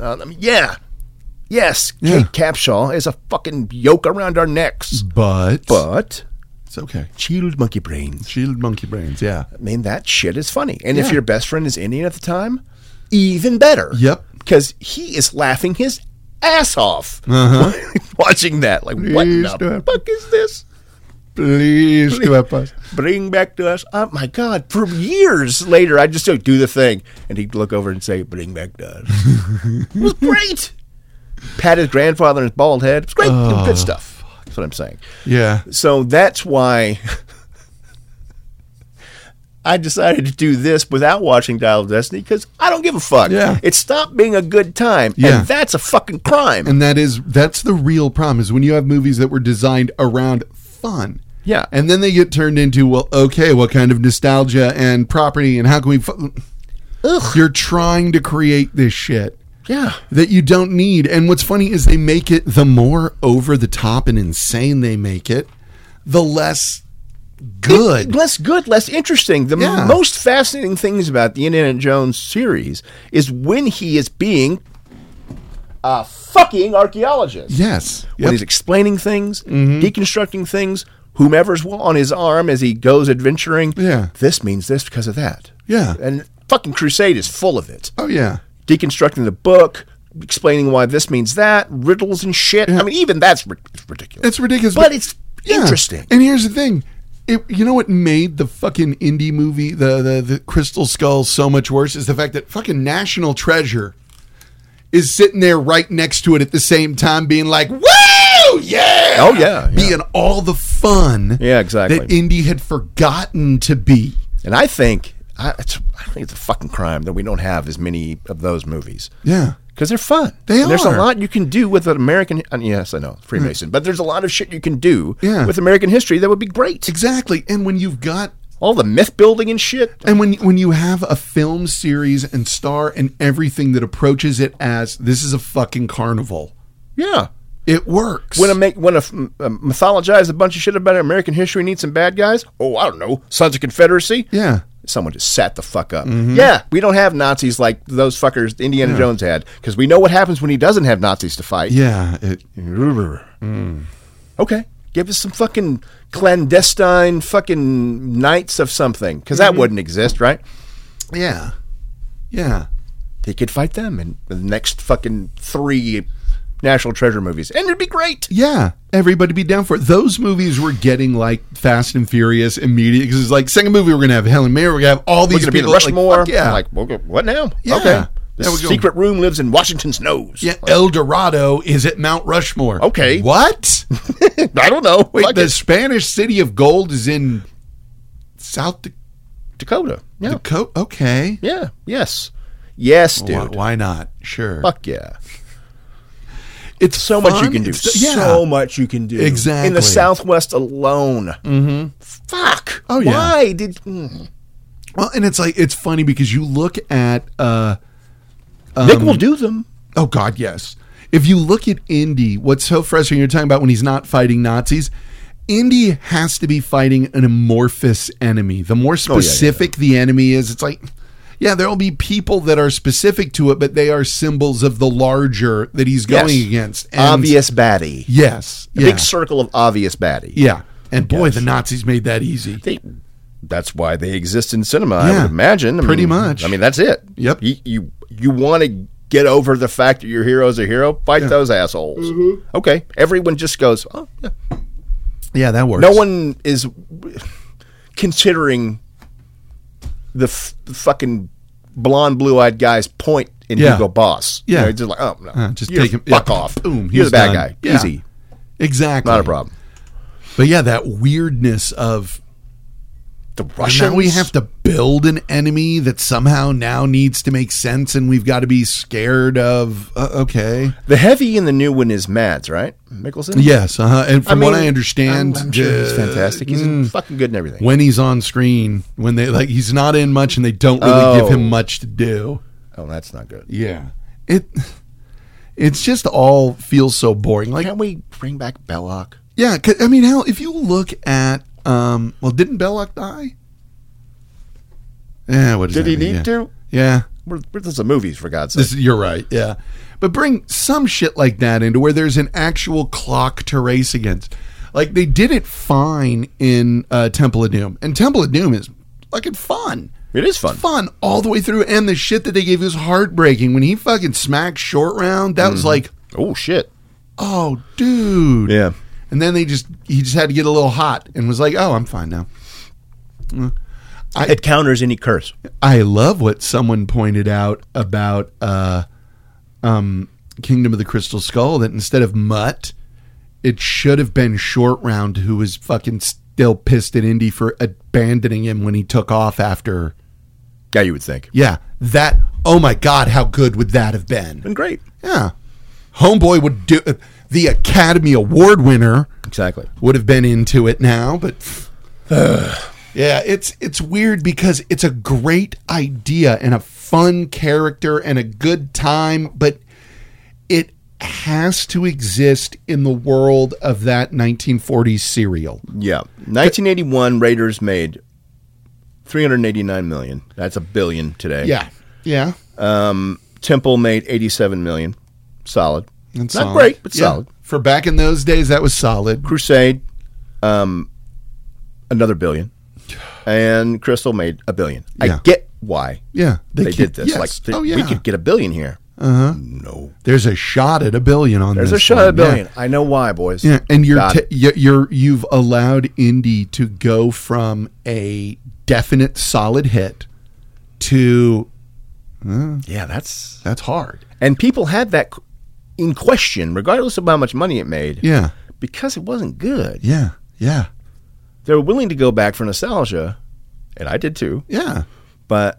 [SPEAKER 2] Yes, Kate Capshaw is a fucking yoke around our necks.
[SPEAKER 1] But
[SPEAKER 2] it's
[SPEAKER 1] okay.
[SPEAKER 2] Shield monkey brains.
[SPEAKER 1] Yeah.
[SPEAKER 2] I mean, that shit is funny. And if your best friend is Indian at the time, even better.
[SPEAKER 1] Yep.
[SPEAKER 2] Because he is laughing his ass off watching that. Like, what the fuck is this?
[SPEAKER 1] Please help us.
[SPEAKER 2] Bring back to us. Oh, my God. For years later, I'd just do the thing. And he'd look over and say, bring back to us. It was great. Pat his grandfather on his bald head. It was great. Good stuff. That's what I'm saying.
[SPEAKER 1] Yeah.
[SPEAKER 2] So that's why I decided to do this without watching Dial of Destiny because I don't give a fuck.
[SPEAKER 1] Yeah.
[SPEAKER 2] It stopped being a good time,
[SPEAKER 1] Yeah.
[SPEAKER 2] and that's a fucking crime.
[SPEAKER 1] And that's the real problem, is when you have movies that were designed around fun.
[SPEAKER 2] Yeah.
[SPEAKER 1] And then they get turned into, well, okay, what kind of nostalgia and property and how can we...
[SPEAKER 2] Ugh.
[SPEAKER 1] You're trying to create this shit
[SPEAKER 2] Yeah.
[SPEAKER 1] that you don't need. And what's funny is they make it, the more over the top and insane they make it, the less good.
[SPEAKER 2] Less good, less interesting. The
[SPEAKER 1] Yeah.
[SPEAKER 2] most fascinating things about the Indiana Jones series is when he is being a fucking archaeologist.
[SPEAKER 1] Yes.
[SPEAKER 2] When
[SPEAKER 1] Yep.
[SPEAKER 2] he's explaining things,
[SPEAKER 1] Mm-hmm.
[SPEAKER 2] deconstructing things, whomever's on his arm as he goes adventuring.
[SPEAKER 1] Yeah.
[SPEAKER 2] This means this because of that.
[SPEAKER 1] Yeah.
[SPEAKER 2] And fucking Crusade is full of it.
[SPEAKER 1] Oh, yeah.
[SPEAKER 2] Deconstructing the book, explaining why this means that, riddles and shit.
[SPEAKER 1] Yeah.
[SPEAKER 2] I mean, even that's it's ridiculous.
[SPEAKER 1] It's ridiculous.
[SPEAKER 2] But it's
[SPEAKER 1] yeah.
[SPEAKER 2] interesting.
[SPEAKER 1] And here's the thing. You know what made the fucking indie movie, the Crystal Skull, so much worse is the fact that fucking National Treasure is sitting there right next to it at the same time being like, woo, yeah!
[SPEAKER 2] Oh, yeah, yeah.
[SPEAKER 1] Being all the fun
[SPEAKER 2] Yeah, exactly.
[SPEAKER 1] that indie had forgotten to be.
[SPEAKER 2] And I think I think it's a fucking crime that we don't have as many of those movies.
[SPEAKER 1] Yeah.
[SPEAKER 2] Because they're fun.
[SPEAKER 1] They
[SPEAKER 2] And there's a
[SPEAKER 1] are.
[SPEAKER 2] lot you can do with an American... yes, I know, Freemason. But there's a lot of shit you can do
[SPEAKER 1] Yeah.
[SPEAKER 2] with American history that would be great.
[SPEAKER 1] Exactly. And when you've got...
[SPEAKER 2] All the myth building and shit.
[SPEAKER 1] And when you have a film series and star and everything that approaches it as, this is a fucking carnival,
[SPEAKER 2] Yeah.
[SPEAKER 1] it works.
[SPEAKER 2] Mythologize a bunch of shit about American history and need some bad guys. Oh, I don't know. Sons of Confederacy.
[SPEAKER 1] Yeah.
[SPEAKER 2] Someone just sat the fuck up.
[SPEAKER 1] Mm-hmm.
[SPEAKER 2] Yeah, we don't have Nazis like those fuckers Indiana Jones had because we know what happens when he doesn't have Nazis to fight.
[SPEAKER 1] Yeah.
[SPEAKER 2] Okay, give us some fucking clandestine fucking knights of something because that wouldn't exist, right?
[SPEAKER 1] Yeah. Yeah.
[SPEAKER 2] He could fight them in the next fucking 3 National Treasure movies, and it'd be great.
[SPEAKER 1] Yeah. Everybody be down for it. Those movies were getting like Fast and Furious immediately because it's like, second movie, we're going to have Helen Mirren, we're going to have all
[SPEAKER 2] We're
[SPEAKER 1] these
[SPEAKER 2] gonna be in
[SPEAKER 1] people.
[SPEAKER 2] Rushmore.
[SPEAKER 1] Like, fuck yeah.
[SPEAKER 2] I'm like, well, what now?
[SPEAKER 1] Yeah.
[SPEAKER 2] Okay. The
[SPEAKER 1] Yeah, we're going-
[SPEAKER 2] secret room lives in Washington's nose.
[SPEAKER 1] Yeah. El Dorado is at Mount Rushmore.
[SPEAKER 2] Okay.
[SPEAKER 1] What?
[SPEAKER 2] I don't know.
[SPEAKER 1] Wait,
[SPEAKER 2] Fuck
[SPEAKER 1] the
[SPEAKER 2] it.
[SPEAKER 1] Spanish city of gold is in South
[SPEAKER 2] Dakota. Yeah.
[SPEAKER 1] Dakota? Okay.
[SPEAKER 2] Yeah. Yes. Yes, dude.
[SPEAKER 1] Why not? Sure.
[SPEAKER 2] Fuck yeah.
[SPEAKER 1] It's
[SPEAKER 2] So much you
[SPEAKER 1] fun.
[SPEAKER 2] can do.
[SPEAKER 1] Yeah.
[SPEAKER 2] So much you can do.
[SPEAKER 1] Exactly.
[SPEAKER 2] In the Southwest alone. Mm-hmm. Fuck.
[SPEAKER 1] Oh, yeah.
[SPEAKER 2] Why did...
[SPEAKER 1] Well, and it's like, it's funny because you look at
[SPEAKER 2] Nick will do them.
[SPEAKER 1] oh God, yes. If you look at Indy, what's so frustrating, you're talking about when he's not fighting Nazis, Indy has to be fighting an amorphous enemy. The more specific the enemy is, it's like, yeah, there'll be people that are specific to it, but they are symbols of the larger that he's going
[SPEAKER 2] Yes.
[SPEAKER 1] against. And
[SPEAKER 2] Obvious baddie.
[SPEAKER 1] Yes.
[SPEAKER 2] A big circle of obvious baddie.
[SPEAKER 1] Yeah. And boy,
[SPEAKER 2] Yes.
[SPEAKER 1] the Nazis made that easy.
[SPEAKER 2] That's why they exist in cinema, I
[SPEAKER 1] Yeah,
[SPEAKER 2] would imagine.
[SPEAKER 1] pretty much.
[SPEAKER 2] I mean, that's it.
[SPEAKER 1] Yep.
[SPEAKER 2] You want to get over the fact that your hero's a hero? Fight those assholes.
[SPEAKER 1] Mm-hmm.
[SPEAKER 2] Okay. Everyone just goes, oh, yeah.
[SPEAKER 1] Yeah, that works.
[SPEAKER 2] No one is considering the fucking blonde, blue-eyed guy's point in
[SPEAKER 1] Yeah.
[SPEAKER 2] Hugo Boss.
[SPEAKER 1] Yeah.
[SPEAKER 2] You know, just like, oh, no.
[SPEAKER 1] Just
[SPEAKER 2] You're
[SPEAKER 1] take him.
[SPEAKER 2] Fuck
[SPEAKER 1] yeah,
[SPEAKER 2] off.
[SPEAKER 1] Boom.
[SPEAKER 2] You're
[SPEAKER 1] he's
[SPEAKER 2] the bad
[SPEAKER 1] done.
[SPEAKER 2] guy.
[SPEAKER 1] Yeah.
[SPEAKER 2] Easy.
[SPEAKER 1] Exactly.
[SPEAKER 2] Not a problem.
[SPEAKER 1] But yeah, that weirdness of
[SPEAKER 2] The Russians.
[SPEAKER 1] now we have to build an enemy that somehow now needs to make sense, and we've got to be scared of. Okay.
[SPEAKER 2] The heavy in the new one is Mads, right? Mickelson?
[SPEAKER 1] Yes. And from what
[SPEAKER 2] mean,
[SPEAKER 1] I understand,
[SPEAKER 2] I'm sure he's fantastic. He's fucking good and everything.
[SPEAKER 1] when he's on screen, when they like, he's not in much, and they don't really give him much to do.
[SPEAKER 2] Oh, that's not good.
[SPEAKER 1] Yeah. It's just all feels so boring. Like,
[SPEAKER 2] Can't we bring back Belloc?
[SPEAKER 1] yeah. 'Cause, I mean, hell, if you look at, well, didn't Belloc die? Yeah. What does
[SPEAKER 2] Did
[SPEAKER 1] that
[SPEAKER 2] he
[SPEAKER 1] mean?
[SPEAKER 2] need
[SPEAKER 1] Yeah.
[SPEAKER 2] to?
[SPEAKER 1] Yeah.
[SPEAKER 2] This is movies, for God's sake.
[SPEAKER 1] You're right, yeah. But bring some shit like that into where there's an actual clock to race against. Like, they did it fine in Temple of Doom. And Temple of Doom is fucking fun.
[SPEAKER 2] It is fun.
[SPEAKER 1] Fun all the way through. And the shit that they gave was heartbreaking. When he fucking smacked Short Round, that was like,
[SPEAKER 2] Oh, shit.
[SPEAKER 1] oh, dude.
[SPEAKER 2] Yeah.
[SPEAKER 1] And then he just had to get a little hot and was like, oh, I'm fine now.
[SPEAKER 2] It counters any curse.
[SPEAKER 1] I love what someone pointed out about Kingdom of the Crystal Skull, that instead of Mutt, it should have been Short Round who was fucking still pissed at Indy for abandoning him when he took off after.
[SPEAKER 2] Yeah, you would think.
[SPEAKER 1] Yeah, that. Oh my God, how good would that have been?
[SPEAKER 2] Been great.
[SPEAKER 1] Yeah, Homeboy would do. The Academy Award winner
[SPEAKER 2] Exactly.
[SPEAKER 1] would have been into it now, but yeah, it's weird because it's a great idea and a fun character and a good time, but it has to exist in the world of that 1940s serial.
[SPEAKER 2] Yeah. 1981, Raiders made $389 million. That's $1 billion today.
[SPEAKER 1] Yeah, yeah.
[SPEAKER 2] Temple made $87 million. Solid.
[SPEAKER 1] That's
[SPEAKER 2] Not
[SPEAKER 1] solid.
[SPEAKER 2] great, but
[SPEAKER 1] Yeah.
[SPEAKER 2] solid.
[SPEAKER 1] For back in those days, that was solid.
[SPEAKER 2] Crusade, another $1 billion. And Crystal made $1 billion.
[SPEAKER 1] Yeah.
[SPEAKER 2] I get why
[SPEAKER 1] Yeah,
[SPEAKER 2] they did this.
[SPEAKER 1] Yes.
[SPEAKER 2] Like,
[SPEAKER 1] oh yeah,
[SPEAKER 2] we could get $1 billion here. No.
[SPEAKER 1] There's a shot at $1 billion on
[SPEAKER 2] There's
[SPEAKER 1] this.
[SPEAKER 2] a shot
[SPEAKER 1] one.
[SPEAKER 2] at $1 billion. I know why, boys.
[SPEAKER 1] Yeah, and
[SPEAKER 2] Got it.
[SPEAKER 1] you've allowed Indy to go from a definite solid hit to
[SPEAKER 2] Yeah, that's
[SPEAKER 1] hard.
[SPEAKER 2] and people had that in question, regardless of how much money it made.
[SPEAKER 1] Yeah,
[SPEAKER 2] Because it wasn't good.
[SPEAKER 1] yeah, yeah,
[SPEAKER 2] They were willing to go back for nostalgia, and I did too.
[SPEAKER 1] yeah.
[SPEAKER 2] But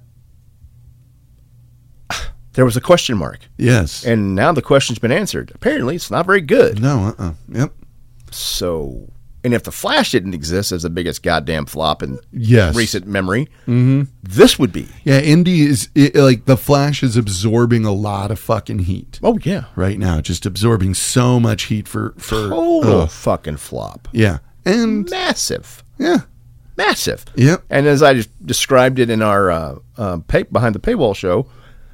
[SPEAKER 2] there was a question mark,
[SPEAKER 1] Yes.
[SPEAKER 2] and now the question's been answered. Apparently, it's not very good.
[SPEAKER 1] No. Yep.
[SPEAKER 2] So, and if the Flash didn't exist as the biggest goddamn flop in
[SPEAKER 1] Yes.
[SPEAKER 2] recent memory, this would be.
[SPEAKER 1] Yeah. Indy is like the Flash is absorbing a lot of fucking heat
[SPEAKER 2] Oh yeah,
[SPEAKER 1] right now. Just absorbing so much heat for
[SPEAKER 2] total fucking flop.
[SPEAKER 1] yeah, and
[SPEAKER 2] Massive.
[SPEAKER 1] Massive.
[SPEAKER 2] Yep.
[SPEAKER 1] Yep.
[SPEAKER 2] And as I just described it in our behind the paywall show,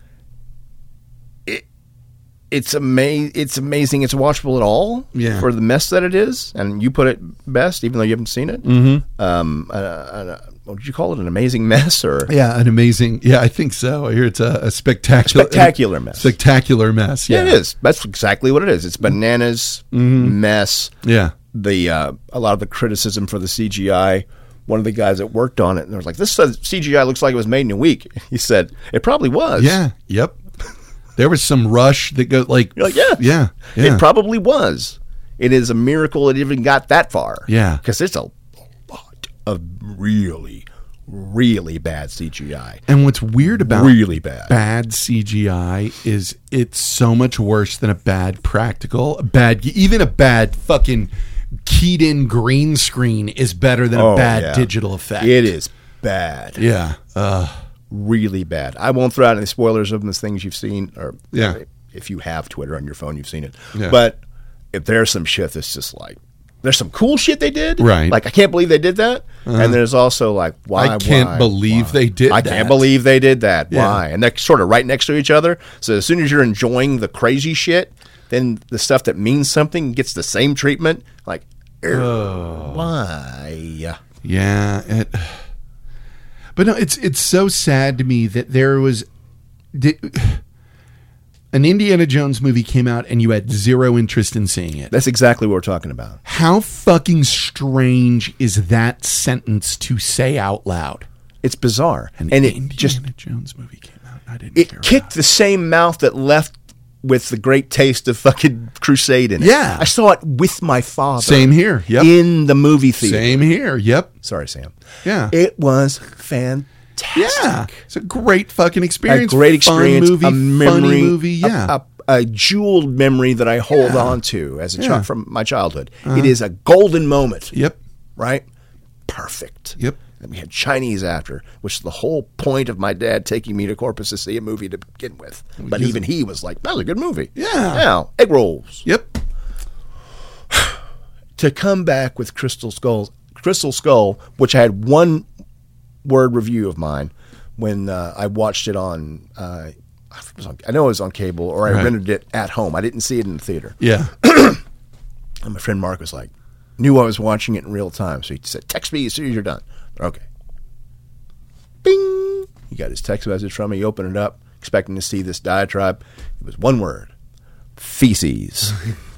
[SPEAKER 2] it's amazing. It's watchable at all for the mess that it is. And you put it best, even though you haven't seen it. What did you call it? An amazing mess, or
[SPEAKER 1] Yeah, an amazing. Yeah, I think so. I hear it's a spectacular
[SPEAKER 2] mess.
[SPEAKER 1] Spectacular mess.
[SPEAKER 2] Yeah, it is. That's exactly what it is. It's bananas mess.
[SPEAKER 1] Yeah.
[SPEAKER 2] A lot of the criticism for the CGI. One of the guys that worked on it, and they was like, "This CGI looks like it was made in a week." He said, "It probably was."
[SPEAKER 1] Yeah. Yep. There was some rush that go like.
[SPEAKER 2] You're like, yeah.
[SPEAKER 1] Yeah.
[SPEAKER 2] It probably was. It is a miracle it even got that far.
[SPEAKER 1] Yeah.
[SPEAKER 2] Because it's a lot of really, really bad CGI.
[SPEAKER 1] And what's weird about
[SPEAKER 2] Really bad
[SPEAKER 1] CGI is it's so much worse than a bad practical, even a bad fucking keyed in green screen is better than a bad digital effect.
[SPEAKER 2] It is bad.
[SPEAKER 1] Yeah.
[SPEAKER 2] Really bad. I won't throw out any spoilers of the things you've seen, or
[SPEAKER 1] Yeah.
[SPEAKER 2] if you have Twitter on your phone, you've seen it.
[SPEAKER 1] Yeah.
[SPEAKER 2] But if there's some shit that's just like, there's some cool shit they did.
[SPEAKER 1] Right.
[SPEAKER 2] Like, I can't believe they did that. And there's also like, why?
[SPEAKER 1] I can't believe they did
[SPEAKER 2] I
[SPEAKER 1] that.
[SPEAKER 2] can't believe they did that.
[SPEAKER 1] Yeah.
[SPEAKER 2] Why? And they're sort of right next to each other. So as soon as you're enjoying the crazy shit, then the stuff that means something gets the same treatment. Like, why?
[SPEAKER 1] Yeah. But no, it's so sad to me that there was an Indiana Jones movie came out and you had zero interest in seeing it.
[SPEAKER 2] That's exactly what we're talking about.
[SPEAKER 1] How fucking strange is that sentence to say out loud?
[SPEAKER 2] It's bizarre.
[SPEAKER 1] An
[SPEAKER 2] And it
[SPEAKER 1] Indiana
[SPEAKER 2] just
[SPEAKER 1] Jones movie came out. And I didn't care
[SPEAKER 2] it kicked the same mouth that left with the great taste of fucking Crusade in it.
[SPEAKER 1] Yeah.
[SPEAKER 2] I saw it with my father.
[SPEAKER 1] Same here. Yep.
[SPEAKER 2] In the movie theater.
[SPEAKER 1] Same here. Yep.
[SPEAKER 2] Sorry, Sam.
[SPEAKER 1] Yeah.
[SPEAKER 2] It was fantastic.
[SPEAKER 1] Yeah. It's a great fucking
[SPEAKER 2] A
[SPEAKER 1] experience.
[SPEAKER 2] great experience.
[SPEAKER 1] Fun movie,
[SPEAKER 2] a memory.
[SPEAKER 1] funny movie. Yeah.
[SPEAKER 2] A jeweled memory that I hold on to as a child from my childhood. It is a golden moment.
[SPEAKER 1] Yep.
[SPEAKER 2] Right? Perfect.
[SPEAKER 1] Yep.
[SPEAKER 2] And we had Chinese after, which is the whole point of my dad taking me to Corpus to see a movie to begin with. But even he was like, that was a good movie.
[SPEAKER 1] Yeah.
[SPEAKER 2] Now, egg rolls.
[SPEAKER 1] Yep.
[SPEAKER 2] To come back with Crystal Skull, which I had one word review of mine when I watched it on, I know it was on cable, or I rented it at home. I didn't see it in the theater.
[SPEAKER 1] Yeah.
[SPEAKER 2] And my friend Mark was like, knew I was watching it in real time. So he said, text me as soon as you're done. Okay. Bing. He got his text message from me. He opened it up, expecting to see this diatribe. It was one word. Feces.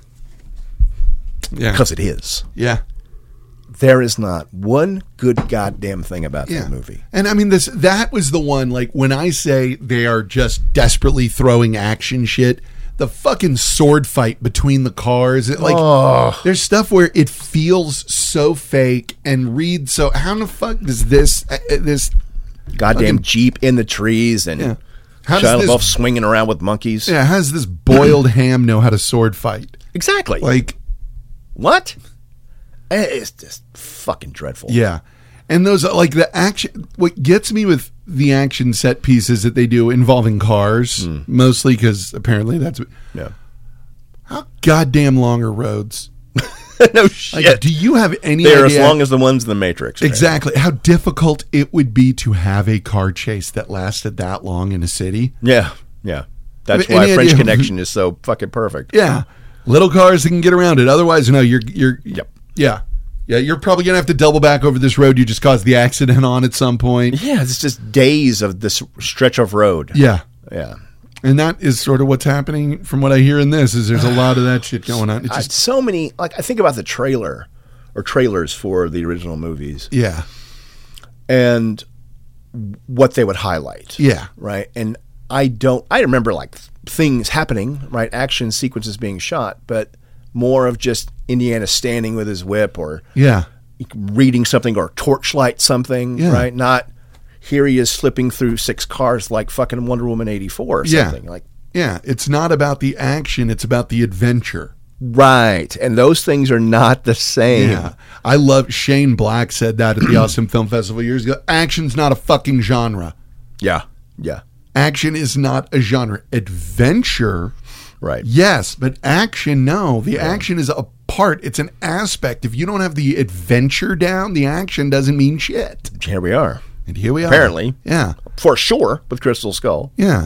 [SPEAKER 1] Yeah.
[SPEAKER 2] Because it is.
[SPEAKER 1] Yeah.
[SPEAKER 2] There is not one good goddamn thing about that movie.
[SPEAKER 1] And I mean, that was the one, like, when I say they are just desperately throwing action shit, the fucking sword fight between the cars. There's stuff where it feels so fake and reads so. How the fuck does this
[SPEAKER 2] goddamn Jeep in the trees and Shia LaBeouf swinging around with monkeys?
[SPEAKER 1] Yeah, how does this boiled ham know how to sword fight?
[SPEAKER 2] Exactly.
[SPEAKER 1] Like,
[SPEAKER 2] what? It's just fucking dreadful.
[SPEAKER 1] Yeah. And those, like, the action, what gets me with the action set pieces that they do involving cars, mostly because apparently that's what.
[SPEAKER 2] Yeah.
[SPEAKER 1] How goddamn long are roads?
[SPEAKER 2] No shit.
[SPEAKER 1] Like, do you have any
[SPEAKER 2] They're
[SPEAKER 1] idea?
[SPEAKER 2] as long as the ones in the Matrix. Man.
[SPEAKER 1] Exactly. How difficult it would be to have a car chase that lasted that long in a city?
[SPEAKER 2] Yeah. Yeah. That's
[SPEAKER 1] I mean,
[SPEAKER 2] why
[SPEAKER 1] any
[SPEAKER 2] French
[SPEAKER 1] idea-
[SPEAKER 2] Connection is so fucking perfect.
[SPEAKER 1] Yeah. Little cars that can get around it. Otherwise, no, you're
[SPEAKER 2] Yep.
[SPEAKER 1] Yeah. Yeah, you're probably going to have to double back over this road you just caused the accident on at some point.
[SPEAKER 2] Yeah, it's just days of this stretch of road.
[SPEAKER 1] Yeah.
[SPEAKER 2] Yeah.
[SPEAKER 1] And that is sort of what's happening from what I hear in this, is there's a lot of that shit going on. It's just,
[SPEAKER 2] So many, like, I think about the trailer or trailers for the original movies
[SPEAKER 1] yeah.
[SPEAKER 2] and what they would highlight.
[SPEAKER 1] Yeah.
[SPEAKER 2] Right. And I remember like things happening, right? Action sequences being shot, but more of just Indiana standing with his whip or
[SPEAKER 1] Yeah.
[SPEAKER 2] reading something or torchlight something,
[SPEAKER 1] Yeah.
[SPEAKER 2] right? Not here he is slipping through 6 cars like fucking Wonder Woman 84 or something. Like,
[SPEAKER 1] yeah. It's not about the action, it's about the adventure.
[SPEAKER 2] right. And those things are not the same.
[SPEAKER 1] Yeah. I love Shane Black said that at the Awesome Film Festival years ago. Action's not a fucking genre.
[SPEAKER 2] Yeah. Yeah.
[SPEAKER 1] Action is not a genre. Adventure,
[SPEAKER 2] Right.
[SPEAKER 1] yes, but action, no. The action is a part. It's an aspect. If you don't have the adventure down, the action doesn't mean shit.
[SPEAKER 2] Here we are.
[SPEAKER 1] And here we are.
[SPEAKER 2] Apparently.
[SPEAKER 1] Yeah.
[SPEAKER 2] For sure with Crystal Skull.
[SPEAKER 1] Yeah.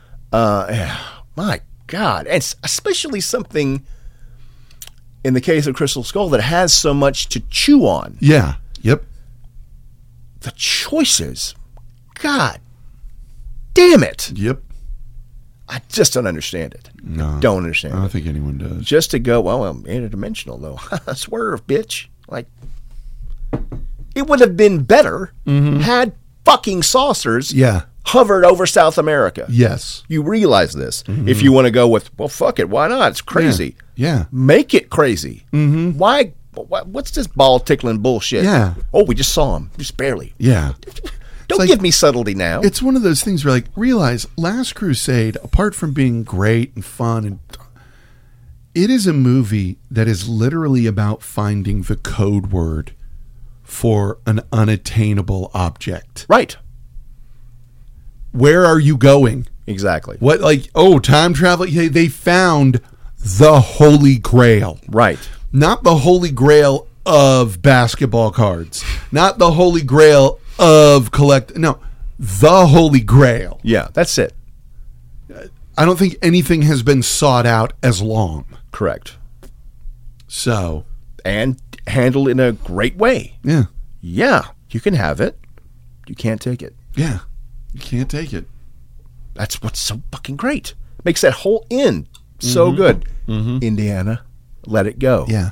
[SPEAKER 2] My God. And especially something in the case of Crystal Skull that has so much to chew on.
[SPEAKER 1] Yeah. Yep.
[SPEAKER 2] The choices. God damn it.
[SPEAKER 1] Yep.
[SPEAKER 2] I just don't understand it.
[SPEAKER 1] No.
[SPEAKER 2] Don't understand
[SPEAKER 1] I don't
[SPEAKER 2] it.
[SPEAKER 1] think anyone does.
[SPEAKER 2] Just to go, well, I'm interdimensional though. Swerve, bitch. Like, it would have been better had fucking saucers
[SPEAKER 1] Yeah.
[SPEAKER 2] hovered over South America.
[SPEAKER 1] Yes.
[SPEAKER 2] You realize this. If you want to go with, well, fuck it, why not? It's crazy.
[SPEAKER 1] Yeah.
[SPEAKER 2] Make it crazy. Why? What's this ball tickling bullshit?
[SPEAKER 1] Yeah.
[SPEAKER 2] Oh, we just saw him. Just barely.
[SPEAKER 1] Yeah.
[SPEAKER 2] Don't
[SPEAKER 1] like-
[SPEAKER 2] give me subtlety now.
[SPEAKER 1] It's one of those things where, like, realize Last Crusade, apart from being great and fun, and it is a movie that is literally about finding the code word for an unattainable object.
[SPEAKER 2] Right.
[SPEAKER 1] Where are you going?
[SPEAKER 2] Exactly.
[SPEAKER 1] What, like, oh, time travel? Yeah, they found the Holy Grail.
[SPEAKER 2] Right.
[SPEAKER 1] Not the Holy Grail of basketball cards. Not the Holy Grail of no, the Holy Grail.
[SPEAKER 2] Yeah, that's it.
[SPEAKER 1] I don't think anything has been sought out as long.
[SPEAKER 2] Correct.
[SPEAKER 1] So,
[SPEAKER 2] And handled in a great way.
[SPEAKER 1] yeah.
[SPEAKER 2] Yeah, you can have it. You can't take it.
[SPEAKER 1] Yeah. You can't take it.
[SPEAKER 2] That's what's so fucking great. Makes that whole end so good. Indiana, let it go.
[SPEAKER 1] Yeah.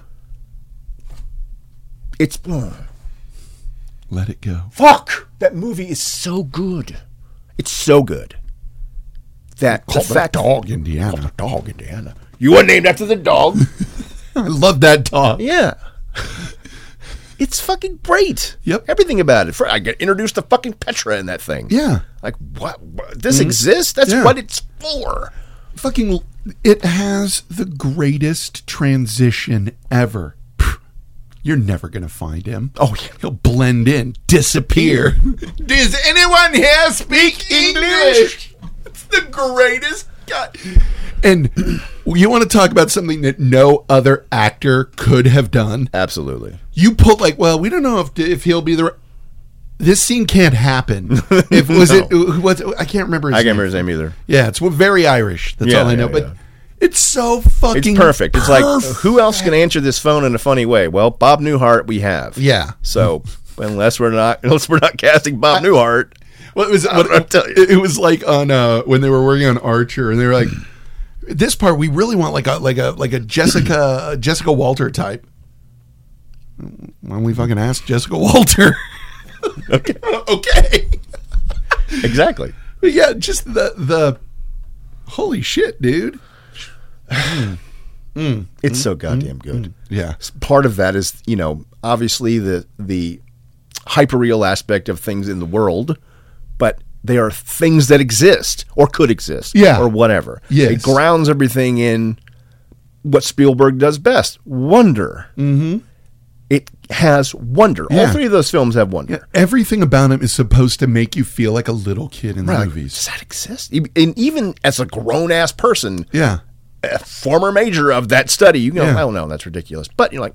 [SPEAKER 2] It's
[SPEAKER 1] Let it go.
[SPEAKER 2] fuck. That movie is so good. It's so good. That the fact
[SPEAKER 1] Dog Indiana.
[SPEAKER 2] dog Indiana. You were named after the dog.
[SPEAKER 1] I love that dog.
[SPEAKER 2] Yeah. It's fucking great.
[SPEAKER 1] Yep.
[SPEAKER 2] Everything about it. I get introduced to fucking Petra in that thing.
[SPEAKER 1] Yeah.
[SPEAKER 2] Like, what? This exists? That's
[SPEAKER 1] Yeah.
[SPEAKER 2] what it's for.
[SPEAKER 1] Fucking, it has the greatest transition ever. You're never going to find him.
[SPEAKER 2] Oh, yeah.
[SPEAKER 1] He'll blend in, disappear. Does anyone here speak English? It's the greatest. God. And you want to talk about something that no other actor could have done?
[SPEAKER 2] Absolutely.
[SPEAKER 1] You put like, well, we don't know if he'll be the. This scene can't happen. If was it? What? I can't remember.
[SPEAKER 2] I can't remember his name either.
[SPEAKER 1] Yeah, it's very Irish. That's all I know. But it's so fucking.
[SPEAKER 2] It's perfect. It's like, who else can answer this phone in a funny way? Well, Bob Newhart, we have.
[SPEAKER 1] Yeah.
[SPEAKER 2] So unless we're not casting Bob Newhart.
[SPEAKER 1] Well, it was.
[SPEAKER 2] I'll tell you.
[SPEAKER 1] It was like on when they were working on Archer, and they were like, "This part we really want like a Jessica Walter type." Why don't we fucking ask Jessica Walter?
[SPEAKER 2] Okay.
[SPEAKER 1] Okay.
[SPEAKER 2] Exactly.
[SPEAKER 1] But yeah, just the holy shit, dude.
[SPEAKER 2] It's so goddamn good.
[SPEAKER 1] Yeah.
[SPEAKER 2] Part of that is, obviously the hyperreal aspect of things in the world, but they are things that exist or could exist, or whatever.
[SPEAKER 1] Yes.
[SPEAKER 2] It grounds everything in what Spielberg does best: wonder. Mm-hmm. It has wonder.
[SPEAKER 1] Yeah.
[SPEAKER 2] All three of those films have wonder.
[SPEAKER 1] Yeah, everything about him is supposed to make you feel like a little kid in the movies.
[SPEAKER 2] Does that exist? And even as a grown-ass person,
[SPEAKER 1] Yeah.
[SPEAKER 2] a former major of that study, you go,
[SPEAKER 1] Yeah.
[SPEAKER 2] oh, no, that's ridiculous. But you're like,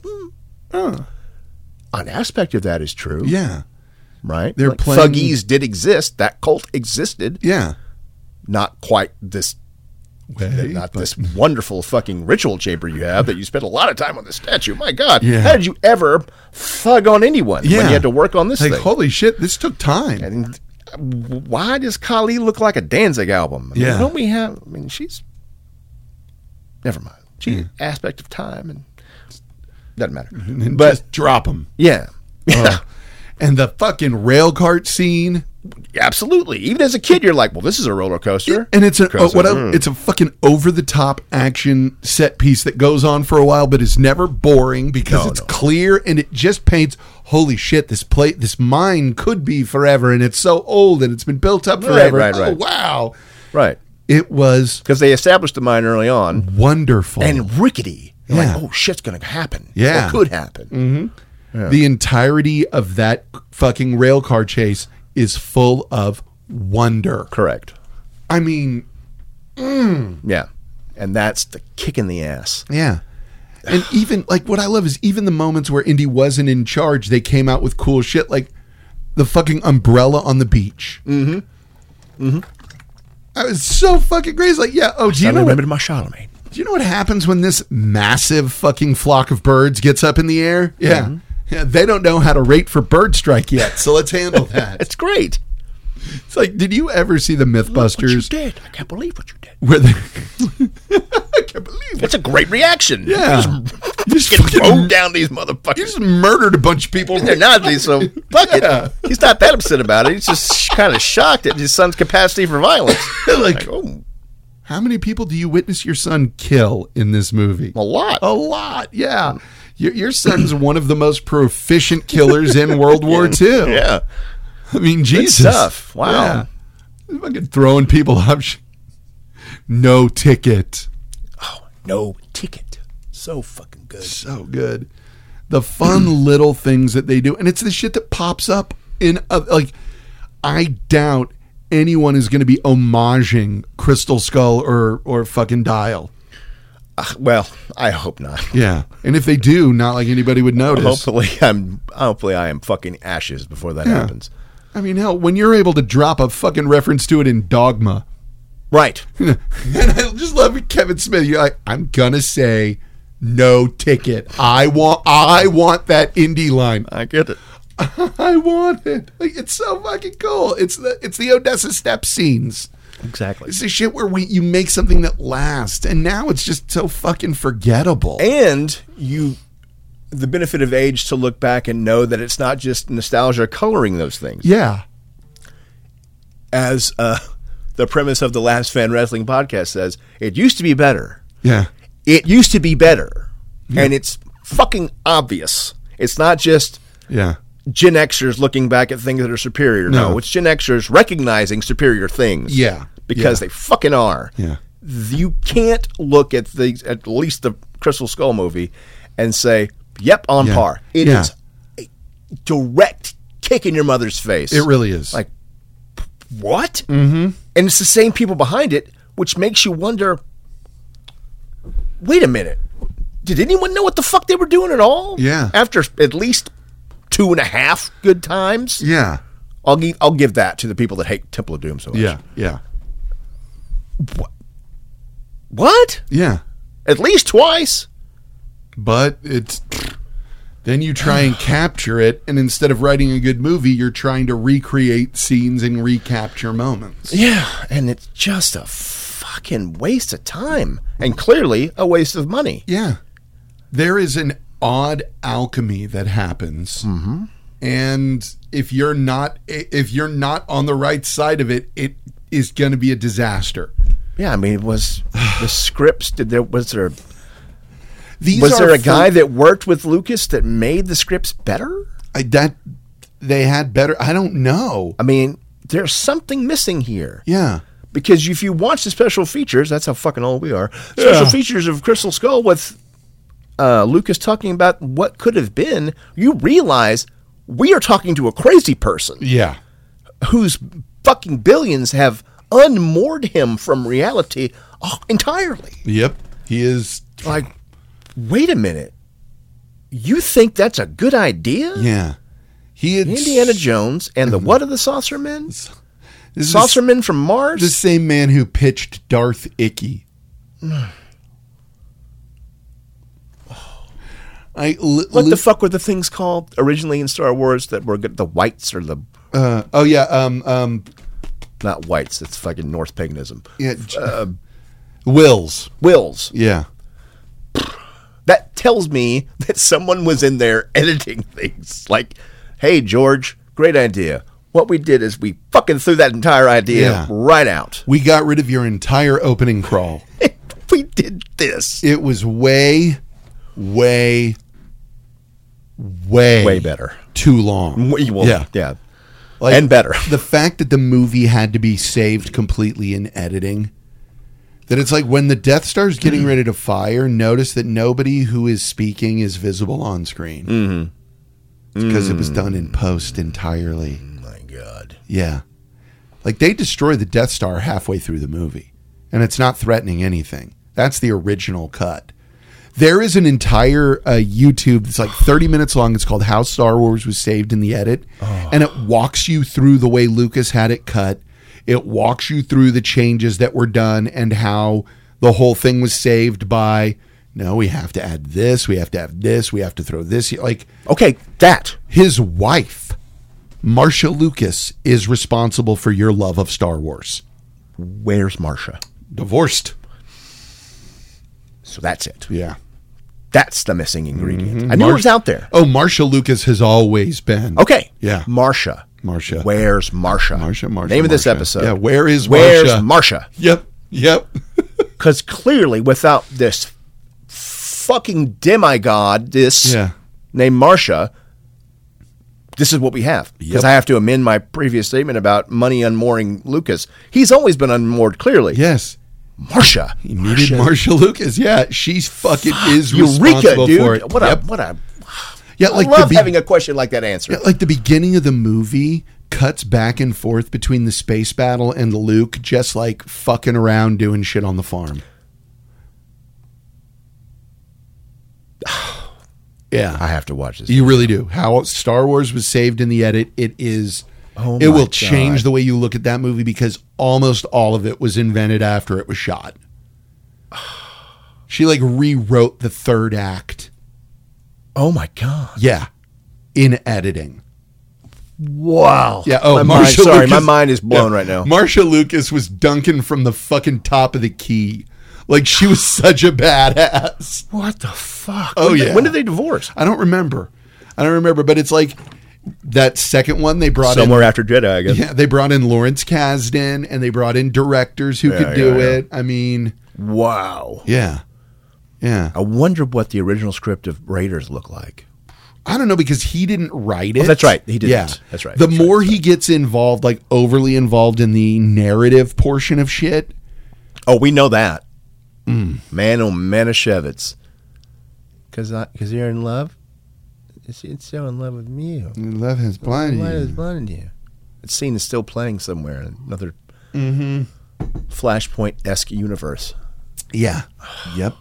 [SPEAKER 2] an aspect of that is true.
[SPEAKER 1] Yeah.
[SPEAKER 2] Right?
[SPEAKER 1] They're
[SPEAKER 2] Like,
[SPEAKER 1] playing-
[SPEAKER 2] Thuggies did exist. That cult existed.
[SPEAKER 1] Yeah.
[SPEAKER 2] Not quite this
[SPEAKER 1] Way,
[SPEAKER 2] not
[SPEAKER 1] but-
[SPEAKER 2] this wonderful fucking ritual chamber you have that you spent a lot of time on the statue. My God.
[SPEAKER 1] Yeah.
[SPEAKER 2] How did you ever thug on anyone when you had to work on this
[SPEAKER 1] like,
[SPEAKER 2] thing?
[SPEAKER 1] holy shit, this took time.
[SPEAKER 2] And why does Kali look like a Danzig album? I mean,
[SPEAKER 1] Yeah.
[SPEAKER 2] don't we have... I mean, she's... Never mind. She's an aspect of time and... Doesn't matter.
[SPEAKER 1] And
[SPEAKER 2] But,
[SPEAKER 1] just drop them.
[SPEAKER 2] yeah. Yeah.
[SPEAKER 1] And the fucking rail cart scene.
[SPEAKER 2] Absolutely. Even as a kid, you're like, well, this is a roller coaster.
[SPEAKER 1] And it's
[SPEAKER 2] Because
[SPEAKER 1] it's a fucking over the top action set piece that goes on for a while, but is never boring because it's clear and it just paints. Holy shit! This mine could be forever, and it's so old and it's been built up forever.
[SPEAKER 2] Right.
[SPEAKER 1] Oh wow!
[SPEAKER 2] Right.
[SPEAKER 1] It was
[SPEAKER 2] Because they established the mine early on.
[SPEAKER 1] wonderful
[SPEAKER 2] And rickety. You're
[SPEAKER 1] Yeah.
[SPEAKER 2] like, oh, shit's going to happen.
[SPEAKER 1] Yeah.
[SPEAKER 2] Or could happen.
[SPEAKER 1] Mm-hmm. The entirety of that fucking rail car chase is full of wonder.
[SPEAKER 2] Correct.
[SPEAKER 1] I mean,
[SPEAKER 2] Yeah. And that's the kick in the ass.
[SPEAKER 1] yeah. And even, like, what I love is even the moments where Indy wasn't in charge, they came out with cool shit, like the fucking umbrella on the beach. Mm-hmm. Mm-hmm. That was so fucking great. It's like, yeah, do you know
[SPEAKER 2] remember my Charlemagne?
[SPEAKER 1] Do you know what happens when this massive fucking flock of birds gets up in the air? Yeah.
[SPEAKER 2] Mm-hmm.
[SPEAKER 1] Yeah, they don't know how to rate for bird strike yet, so let's handle that.
[SPEAKER 2] It's great.
[SPEAKER 1] It's like, did you ever see the Mythbusters?
[SPEAKER 2] What you did. I can't believe what you did.
[SPEAKER 1] Where they, I can't believe it.
[SPEAKER 2] It's a great reaction.
[SPEAKER 1] Yeah.
[SPEAKER 2] You just get rode down these motherfuckers.
[SPEAKER 1] You just murdered a bunch of people.
[SPEAKER 2] They're Nazis, so fuck
[SPEAKER 1] Yeah.
[SPEAKER 2] it. He's not that upset about it. He's just kind of shocked at his son's capacity for violence.
[SPEAKER 1] Like,
[SPEAKER 2] oh,
[SPEAKER 1] how many people do you witness your son kill in this movie?
[SPEAKER 2] a lot.
[SPEAKER 1] A lot, yeah. Your son's one of the most proficient killers in World War II.
[SPEAKER 2] Yeah.
[SPEAKER 1] I mean, Jesus.
[SPEAKER 2] stuff. Wow.
[SPEAKER 1] Yeah. He's fucking throwing people up. No ticket.
[SPEAKER 2] Oh, no ticket. So fucking good.
[SPEAKER 1] So good. The fun little things that they do. And it's the shit that pops up in, like, I doubt anyone is going to be homaging Crystal Skull or fucking Dial.
[SPEAKER 2] Well, I hope not.
[SPEAKER 1] Yeah. And if they do, not like anybody would notice.
[SPEAKER 2] Hopefully I am fucking ashes before that happens.
[SPEAKER 1] I mean, hell, when you're able to drop a fucking reference to it in Dogma.
[SPEAKER 2] Right.
[SPEAKER 1] And I just love Kevin Smith. You're like, I'm gonna say no ticket. I want that Indy line.
[SPEAKER 2] I get it.
[SPEAKER 1] I want it. Like, it's so fucking cool. It's the Odessa Steps scenes.
[SPEAKER 2] Exactly.
[SPEAKER 1] It's the shit where you make something that lasts, and now it's just so fucking forgettable.
[SPEAKER 2] And the benefit of age to look back and know that it's not just nostalgia coloring those things.
[SPEAKER 1] Yeah.
[SPEAKER 2] As the premise of the Last Fan Wrestling podcast says, it used to be better.
[SPEAKER 1] Yeah.
[SPEAKER 2] It used to be better. Yeah. And it's fucking obvious. It's not just Gen Xers looking back at things that are superior. No, it's Gen Xers recognizing superior things.
[SPEAKER 1] Yeah.
[SPEAKER 2] Because they fucking are.
[SPEAKER 1] Yeah.
[SPEAKER 2] You can't look at at least the Crystal Skull movie and say, yep, on par. It is a direct kick in your mother's face.
[SPEAKER 1] It really is.
[SPEAKER 2] Like, what? Mm-hmm. And it's the same people behind it, which makes you wonder, wait a minute. Did anyone know what the fuck they were doing at all?
[SPEAKER 1] Yeah.
[SPEAKER 2] After at least 2.5 good times?
[SPEAKER 1] Yeah.
[SPEAKER 2] I'll give that to the people that hate Temple of Doom so much.
[SPEAKER 1] Yeah. Yeah.
[SPEAKER 2] What?
[SPEAKER 1] Yeah.
[SPEAKER 2] At least twice?
[SPEAKER 1] But it's... Then you try and capture it, and instead of writing a good movie, you're trying to recreate scenes and recapture moments.
[SPEAKER 2] Yeah, and it's just a fucking waste of time. And clearly a waste of money.
[SPEAKER 1] Yeah. There is an odd alchemy that happens. Mm-hmm. And if you're not on the right side of it, it is going to be a disaster.
[SPEAKER 2] Yeah, I mean, was the scripts? Was there
[SPEAKER 1] These
[SPEAKER 2] a guy that worked with Lucas that made the scripts better?
[SPEAKER 1] They had better. I don't know.
[SPEAKER 2] I mean, there's something missing here.
[SPEAKER 1] Yeah.
[SPEAKER 2] Because if you watch the special features, that's how fucking old we are. Special features of Crystal Skull with Lucas talking about what could have been, you realize we are talking to a crazy person.
[SPEAKER 1] Yeah.
[SPEAKER 2] Whose fucking billions have unmoored him from reality entirely.
[SPEAKER 1] Yep. He is.
[SPEAKER 2] Like, wait a minute. You think that's a good idea?
[SPEAKER 1] Yeah.
[SPEAKER 2] Indiana Jones and the what of the Saucermen? Saucermen from Mars?
[SPEAKER 1] The same man who pitched Darth Icky.
[SPEAKER 2] What the fuck were the things called originally in Star Wars that were good? The Whites or the... not Whites. It's fucking Norse paganism.
[SPEAKER 1] Yeah. Wills. Yeah.
[SPEAKER 2] That tells me that someone was in there editing things. Like, hey, George, great idea. What we did is we fucking threw that entire idea right out.
[SPEAKER 1] We got rid of your entire opening crawl.
[SPEAKER 2] We did this.
[SPEAKER 1] It was way
[SPEAKER 2] better.
[SPEAKER 1] Too long.
[SPEAKER 2] Yeah.
[SPEAKER 1] Like,
[SPEAKER 2] and better.
[SPEAKER 1] The fact that the movie had to be saved completely in editing, that it's like when the Death Star is getting ready to fire, notice that nobody who is speaking is visible on screen.
[SPEAKER 2] Mm-hmm.
[SPEAKER 1] It's because it was done in post entirely.
[SPEAKER 2] My God.
[SPEAKER 1] Yeah. Like, they destroy the Death Star halfway through the movie, and it's not threatening anything. That's the original cut. There is an entire YouTube that's like 30 minutes long. It's called How Star Wars Was Saved in the Edit. And it walks you through the way Lucas had it cut. It walks you through the changes that were done and how the whole thing was saved by, no, we have to add this. We have to have this. We have to throw this. Like,
[SPEAKER 2] okay, that.
[SPEAKER 1] His wife, Marcia Lucas, is responsible for your love of Star Wars.
[SPEAKER 2] Where's Marcia?
[SPEAKER 1] Divorced.
[SPEAKER 2] So that's it.
[SPEAKER 1] Yeah.
[SPEAKER 2] That's the missing ingredient. Mm-hmm. I knew it was out there.
[SPEAKER 1] Oh, Marcia Lucas has always been.
[SPEAKER 2] Okay.
[SPEAKER 1] Yeah.
[SPEAKER 2] Marcia. Where's Marcia?
[SPEAKER 1] Marcia.
[SPEAKER 2] Name of this episode.
[SPEAKER 1] Yeah, where's
[SPEAKER 2] Marcia?
[SPEAKER 1] Yep.
[SPEAKER 2] Because clearly, without this fucking demigod, named Marcia, this is what we have. Because I have to amend my previous statement about money unmooring Lucas. He's always been unmoored, clearly.
[SPEAKER 1] Yes.
[SPEAKER 2] Marcia.
[SPEAKER 1] He needed Marcia Lucas. Yeah, she's fucking is responsible
[SPEAKER 2] dude.
[SPEAKER 1] for it.
[SPEAKER 2] What a
[SPEAKER 1] yeah, like
[SPEAKER 2] I love having a question like that answered.
[SPEAKER 1] Yeah, like the beginning of the movie cuts back and forth between the space battle and Luke just like fucking around doing shit on the farm. Yeah.
[SPEAKER 2] I have to watch this.
[SPEAKER 1] You really do. How Star Wars Was Saved in the Edit. It will change the way you look at that movie because almost all of it was invented after it was shot. She like rewrote the third act.
[SPEAKER 2] Oh my God.
[SPEAKER 1] Yeah. In editing.
[SPEAKER 2] Wow.
[SPEAKER 1] Yeah. Oh,
[SPEAKER 2] my mind is blown right now.
[SPEAKER 1] Marcia Lucas was dunking from the fucking top of the key. Like she was such a badass.
[SPEAKER 2] What the fuck?
[SPEAKER 1] Oh,
[SPEAKER 2] When did they divorce?
[SPEAKER 1] I don't remember, but it's like that second one they brought
[SPEAKER 2] somewhere after Jedi, I guess.
[SPEAKER 1] Yeah, they brought in Lawrence Kasdan and they brought in directors who could do it. I mean,
[SPEAKER 2] wow.
[SPEAKER 1] Yeah.
[SPEAKER 2] I wonder what the original script of Raiders looked like.
[SPEAKER 1] I don't know because he didn't write it.
[SPEAKER 2] Oh, that's right. He didn't.
[SPEAKER 1] Yeah.
[SPEAKER 2] That's right.
[SPEAKER 1] The more he gets involved, like overly involved in the narrative portion of shit.
[SPEAKER 2] Oh, we know that. Man, oh, Manischewitz. Because you're in love? It's so in love with me.
[SPEAKER 1] Love has blinded you.
[SPEAKER 2] Love has blinded you. That scene is still playing somewhere in another Flashpoint-esque universe.
[SPEAKER 1] Yeah. Yep.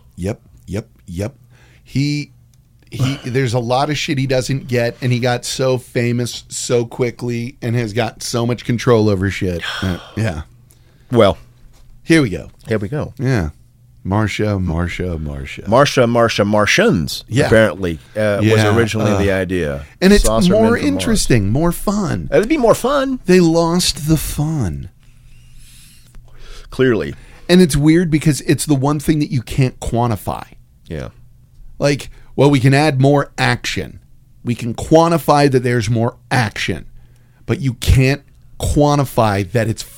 [SPEAKER 1] He there's a lot of shit he doesn't get, and he got so famous so quickly and has got so much control over shit. Yeah.
[SPEAKER 2] Well,
[SPEAKER 1] here we go.
[SPEAKER 2] Yeah.
[SPEAKER 1] Marcians.
[SPEAKER 2] Yeah. Apparently was originally the idea.
[SPEAKER 1] And it's more interesting, more fun.
[SPEAKER 2] It'd be more fun.
[SPEAKER 1] They lost the fun.
[SPEAKER 2] Clearly.
[SPEAKER 1] And it's weird because it's the one thing that you can't quantify.
[SPEAKER 2] Yeah.
[SPEAKER 1] Like, well, we can add more action. We can quantify that there's more action. But you can't quantify that it's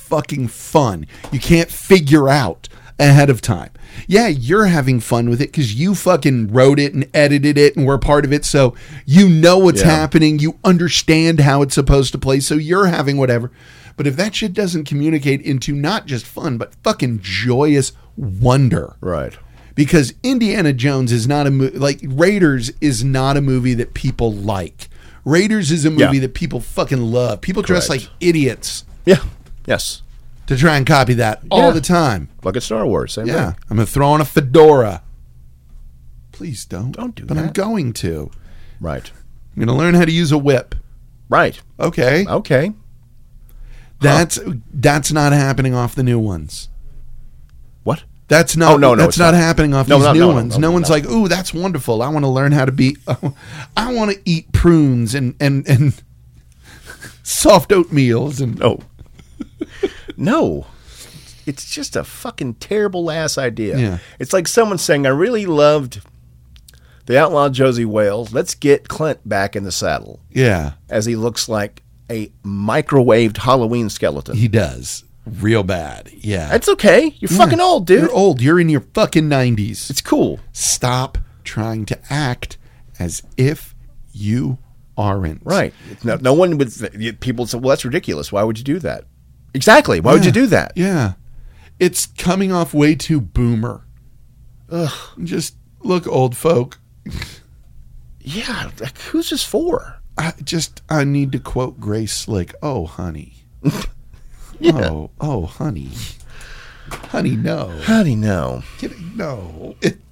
[SPEAKER 1] fucking fun. You can't figure out ahead of time. Yeah, you're having fun with it because you fucking wrote it and edited it and were part of it, so you know what's happening. You understand how it's supposed to play, so you're having whatever. But if that shit doesn't communicate into not just fun, but fucking joyous wonder.
[SPEAKER 2] Right.
[SPEAKER 1] Because Indiana Jones is not a movie, like Raiders is not a movie that people like. Raiders is a movie that people fucking love. People dress like idiots.
[SPEAKER 2] Yeah. Yes.
[SPEAKER 1] To try and copy that all the time.
[SPEAKER 2] Look at Star Wars. Same thing.
[SPEAKER 1] I'm going to throw on a fedora. Please don't.
[SPEAKER 2] Don't do
[SPEAKER 1] but
[SPEAKER 2] that.
[SPEAKER 1] I'm going to.
[SPEAKER 2] Right.
[SPEAKER 1] I'm going to learn how to use a whip.
[SPEAKER 2] Right.
[SPEAKER 1] Okay.
[SPEAKER 2] Okay.
[SPEAKER 1] That's not happening off the new ones.
[SPEAKER 2] What?
[SPEAKER 1] That's not.
[SPEAKER 2] Oh, no,
[SPEAKER 1] that's not happening off these new ones. No one's
[SPEAKER 2] no.
[SPEAKER 1] like, "Ooh, that's wonderful. I want to learn how to be. I want to eat prunes and soft oatmeals and
[SPEAKER 2] No. It's just a fucking terrible ass idea.
[SPEAKER 1] Yeah.
[SPEAKER 2] It's like someone saying, I really loved The Outlaw Josie Wales. Let's get Clint back in the saddle.
[SPEAKER 1] Yeah,
[SPEAKER 2] As he looks like a microwaved Halloween skeleton.
[SPEAKER 1] he does real bad. Yeah,
[SPEAKER 2] That's okay. You're fucking old, dude.
[SPEAKER 1] You're old. You're in your fucking 90s.
[SPEAKER 2] It's cool.
[SPEAKER 1] Stop trying to act as if you aren't.
[SPEAKER 2] Right. No one would. People say, well, that's ridiculous. Why would you do that? Exactly. Why would you do that?
[SPEAKER 1] Yeah. It's coming off way too boomer. Ugh. Just look, old folk.
[SPEAKER 2] Yeah. Like, who's this for?
[SPEAKER 1] I need to quote Grace Slick. Oh, honey. Oh, honey. Honey, no.
[SPEAKER 2] Honey, no.
[SPEAKER 1] No.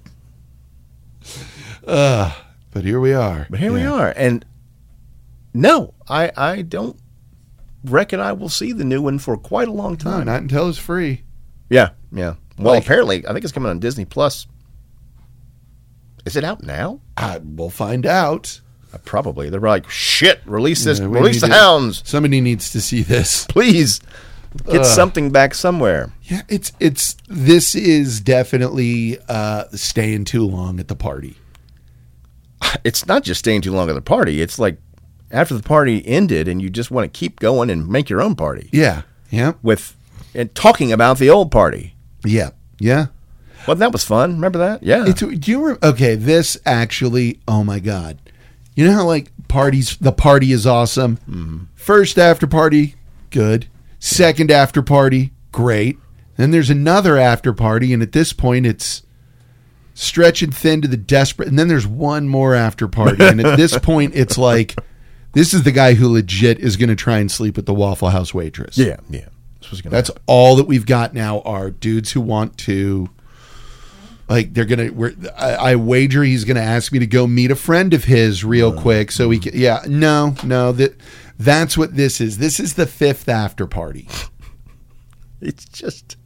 [SPEAKER 1] But here we are.
[SPEAKER 2] We are. And no, I don't reckon I will see the new one for quite a long
[SPEAKER 1] No,
[SPEAKER 2] time.
[SPEAKER 1] not until it's free.
[SPEAKER 2] Yeah. Well,
[SPEAKER 1] Like-
[SPEAKER 2] apparently, I think it's coming on Disney Plus. Is it out now?
[SPEAKER 1] We'll find out.
[SPEAKER 2] Probably. They're like, shit, release this,
[SPEAKER 1] Yeah, we
[SPEAKER 2] release the
[SPEAKER 1] need to-
[SPEAKER 2] hounds.
[SPEAKER 1] Somebody needs to see this.
[SPEAKER 2] Please get something back somewhere.
[SPEAKER 1] Yeah, this is definitely staying too long at the party.
[SPEAKER 2] It's not just staying too long at the party. It's like after the party ended and you just want to keep going and make your own party.
[SPEAKER 1] Yeah.
[SPEAKER 2] And talking about the old party.
[SPEAKER 1] Yeah.
[SPEAKER 2] Well, that was fun. Remember that? Yeah.
[SPEAKER 1] Okay, this actually, oh my God. You know how like the party is awesome? Mm-hmm. First after party, good. Second after party, great. Then there's another after party, and at this point it's stretching thin to the desperate. And then there's one more after party, and at this point it's like, this is the guy who legit is going to try and sleep with the Waffle House waitress.
[SPEAKER 2] Yeah.
[SPEAKER 1] That's all that we've got now are dudes who want to, like, I wager he's going to ask me to go meet a friend of his real quick so we can, that's what this is. This is the fifth after party.
[SPEAKER 2] It's just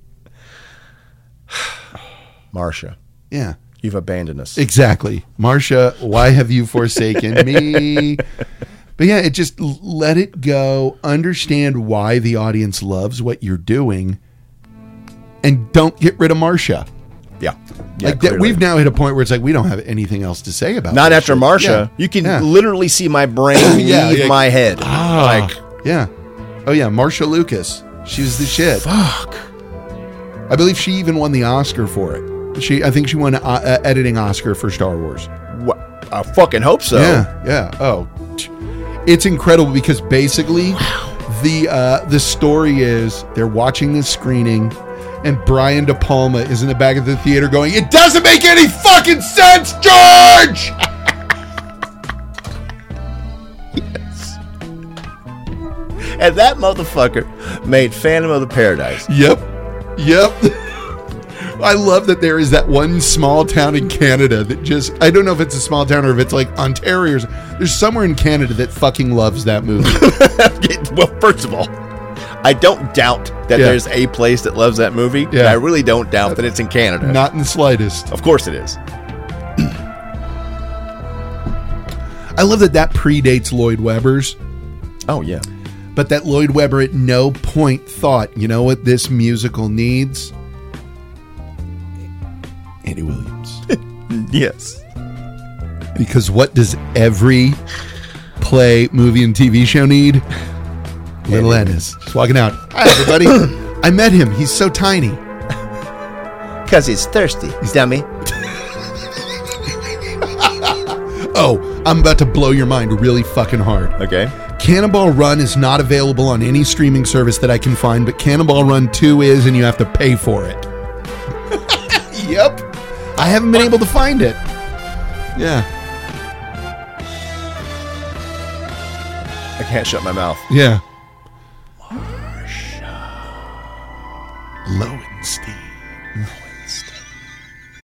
[SPEAKER 2] Marcia.
[SPEAKER 1] Yeah.
[SPEAKER 2] You've abandoned us.
[SPEAKER 1] Exactly. Marcia, why have you forsaken me? But yeah, just let it go. Understand why the audience loves what you're doing, and don't get rid of Marcia.
[SPEAKER 2] Yeah.
[SPEAKER 1] Like that, we've now hit a point where it's like we don't have anything else to say about.
[SPEAKER 2] Not
[SPEAKER 1] this
[SPEAKER 2] after
[SPEAKER 1] shit.
[SPEAKER 2] Marcia.
[SPEAKER 1] Yeah.
[SPEAKER 2] You can literally see my brain leave my head.
[SPEAKER 1] Oh yeah, Marcia Lucas. She was the shit.
[SPEAKER 2] Fuck.
[SPEAKER 1] I believe she even won the Oscar for it. I think she won an editing Oscar for Star Wars.
[SPEAKER 2] What? I fucking hope so.
[SPEAKER 1] Yeah. Oh, it's incredible because basically, the story is they're watching this screening, and Brian De Palma is in the back of the theater going, "It doesn't make any fucking sense, George."
[SPEAKER 2] Yes. And that motherfucker made Phantom of the Paradise.
[SPEAKER 1] Yep. I love that there is that one small town in Canada that just, I don't know if it's a small town or if it's like Ontario. There's somewhere in Canada that fucking loves that movie.
[SPEAKER 2] Well, first of all, I don't doubt that there's a place that loves that movie.
[SPEAKER 1] Yeah.
[SPEAKER 2] And I really don't doubt that it's in Canada.
[SPEAKER 1] Not in the slightest.
[SPEAKER 2] Of course it is.
[SPEAKER 1] I love that predates Lloyd Webber's.
[SPEAKER 2] Oh, yeah.
[SPEAKER 1] But that Lloyd Webber at no point thought, you know what this musical needs? Andy Williams.
[SPEAKER 2] Yes.
[SPEAKER 1] Because what does every play, movie, and TV show need? Little Ennis. Just walking out. Hi, everybody. I met him. He's so tiny.
[SPEAKER 2] Because he's thirsty, dummy.
[SPEAKER 1] Oh, I'm about to blow your mind really fucking hard.
[SPEAKER 2] Okay.
[SPEAKER 1] Cannonball Run is not available on any streaming service that I can find, but Cannonball Run 2 is, and you have to pay for it. Yep. I haven't been able to find it. Yeah.
[SPEAKER 2] I can't shut my mouth.
[SPEAKER 1] Yeah. Lowenstein.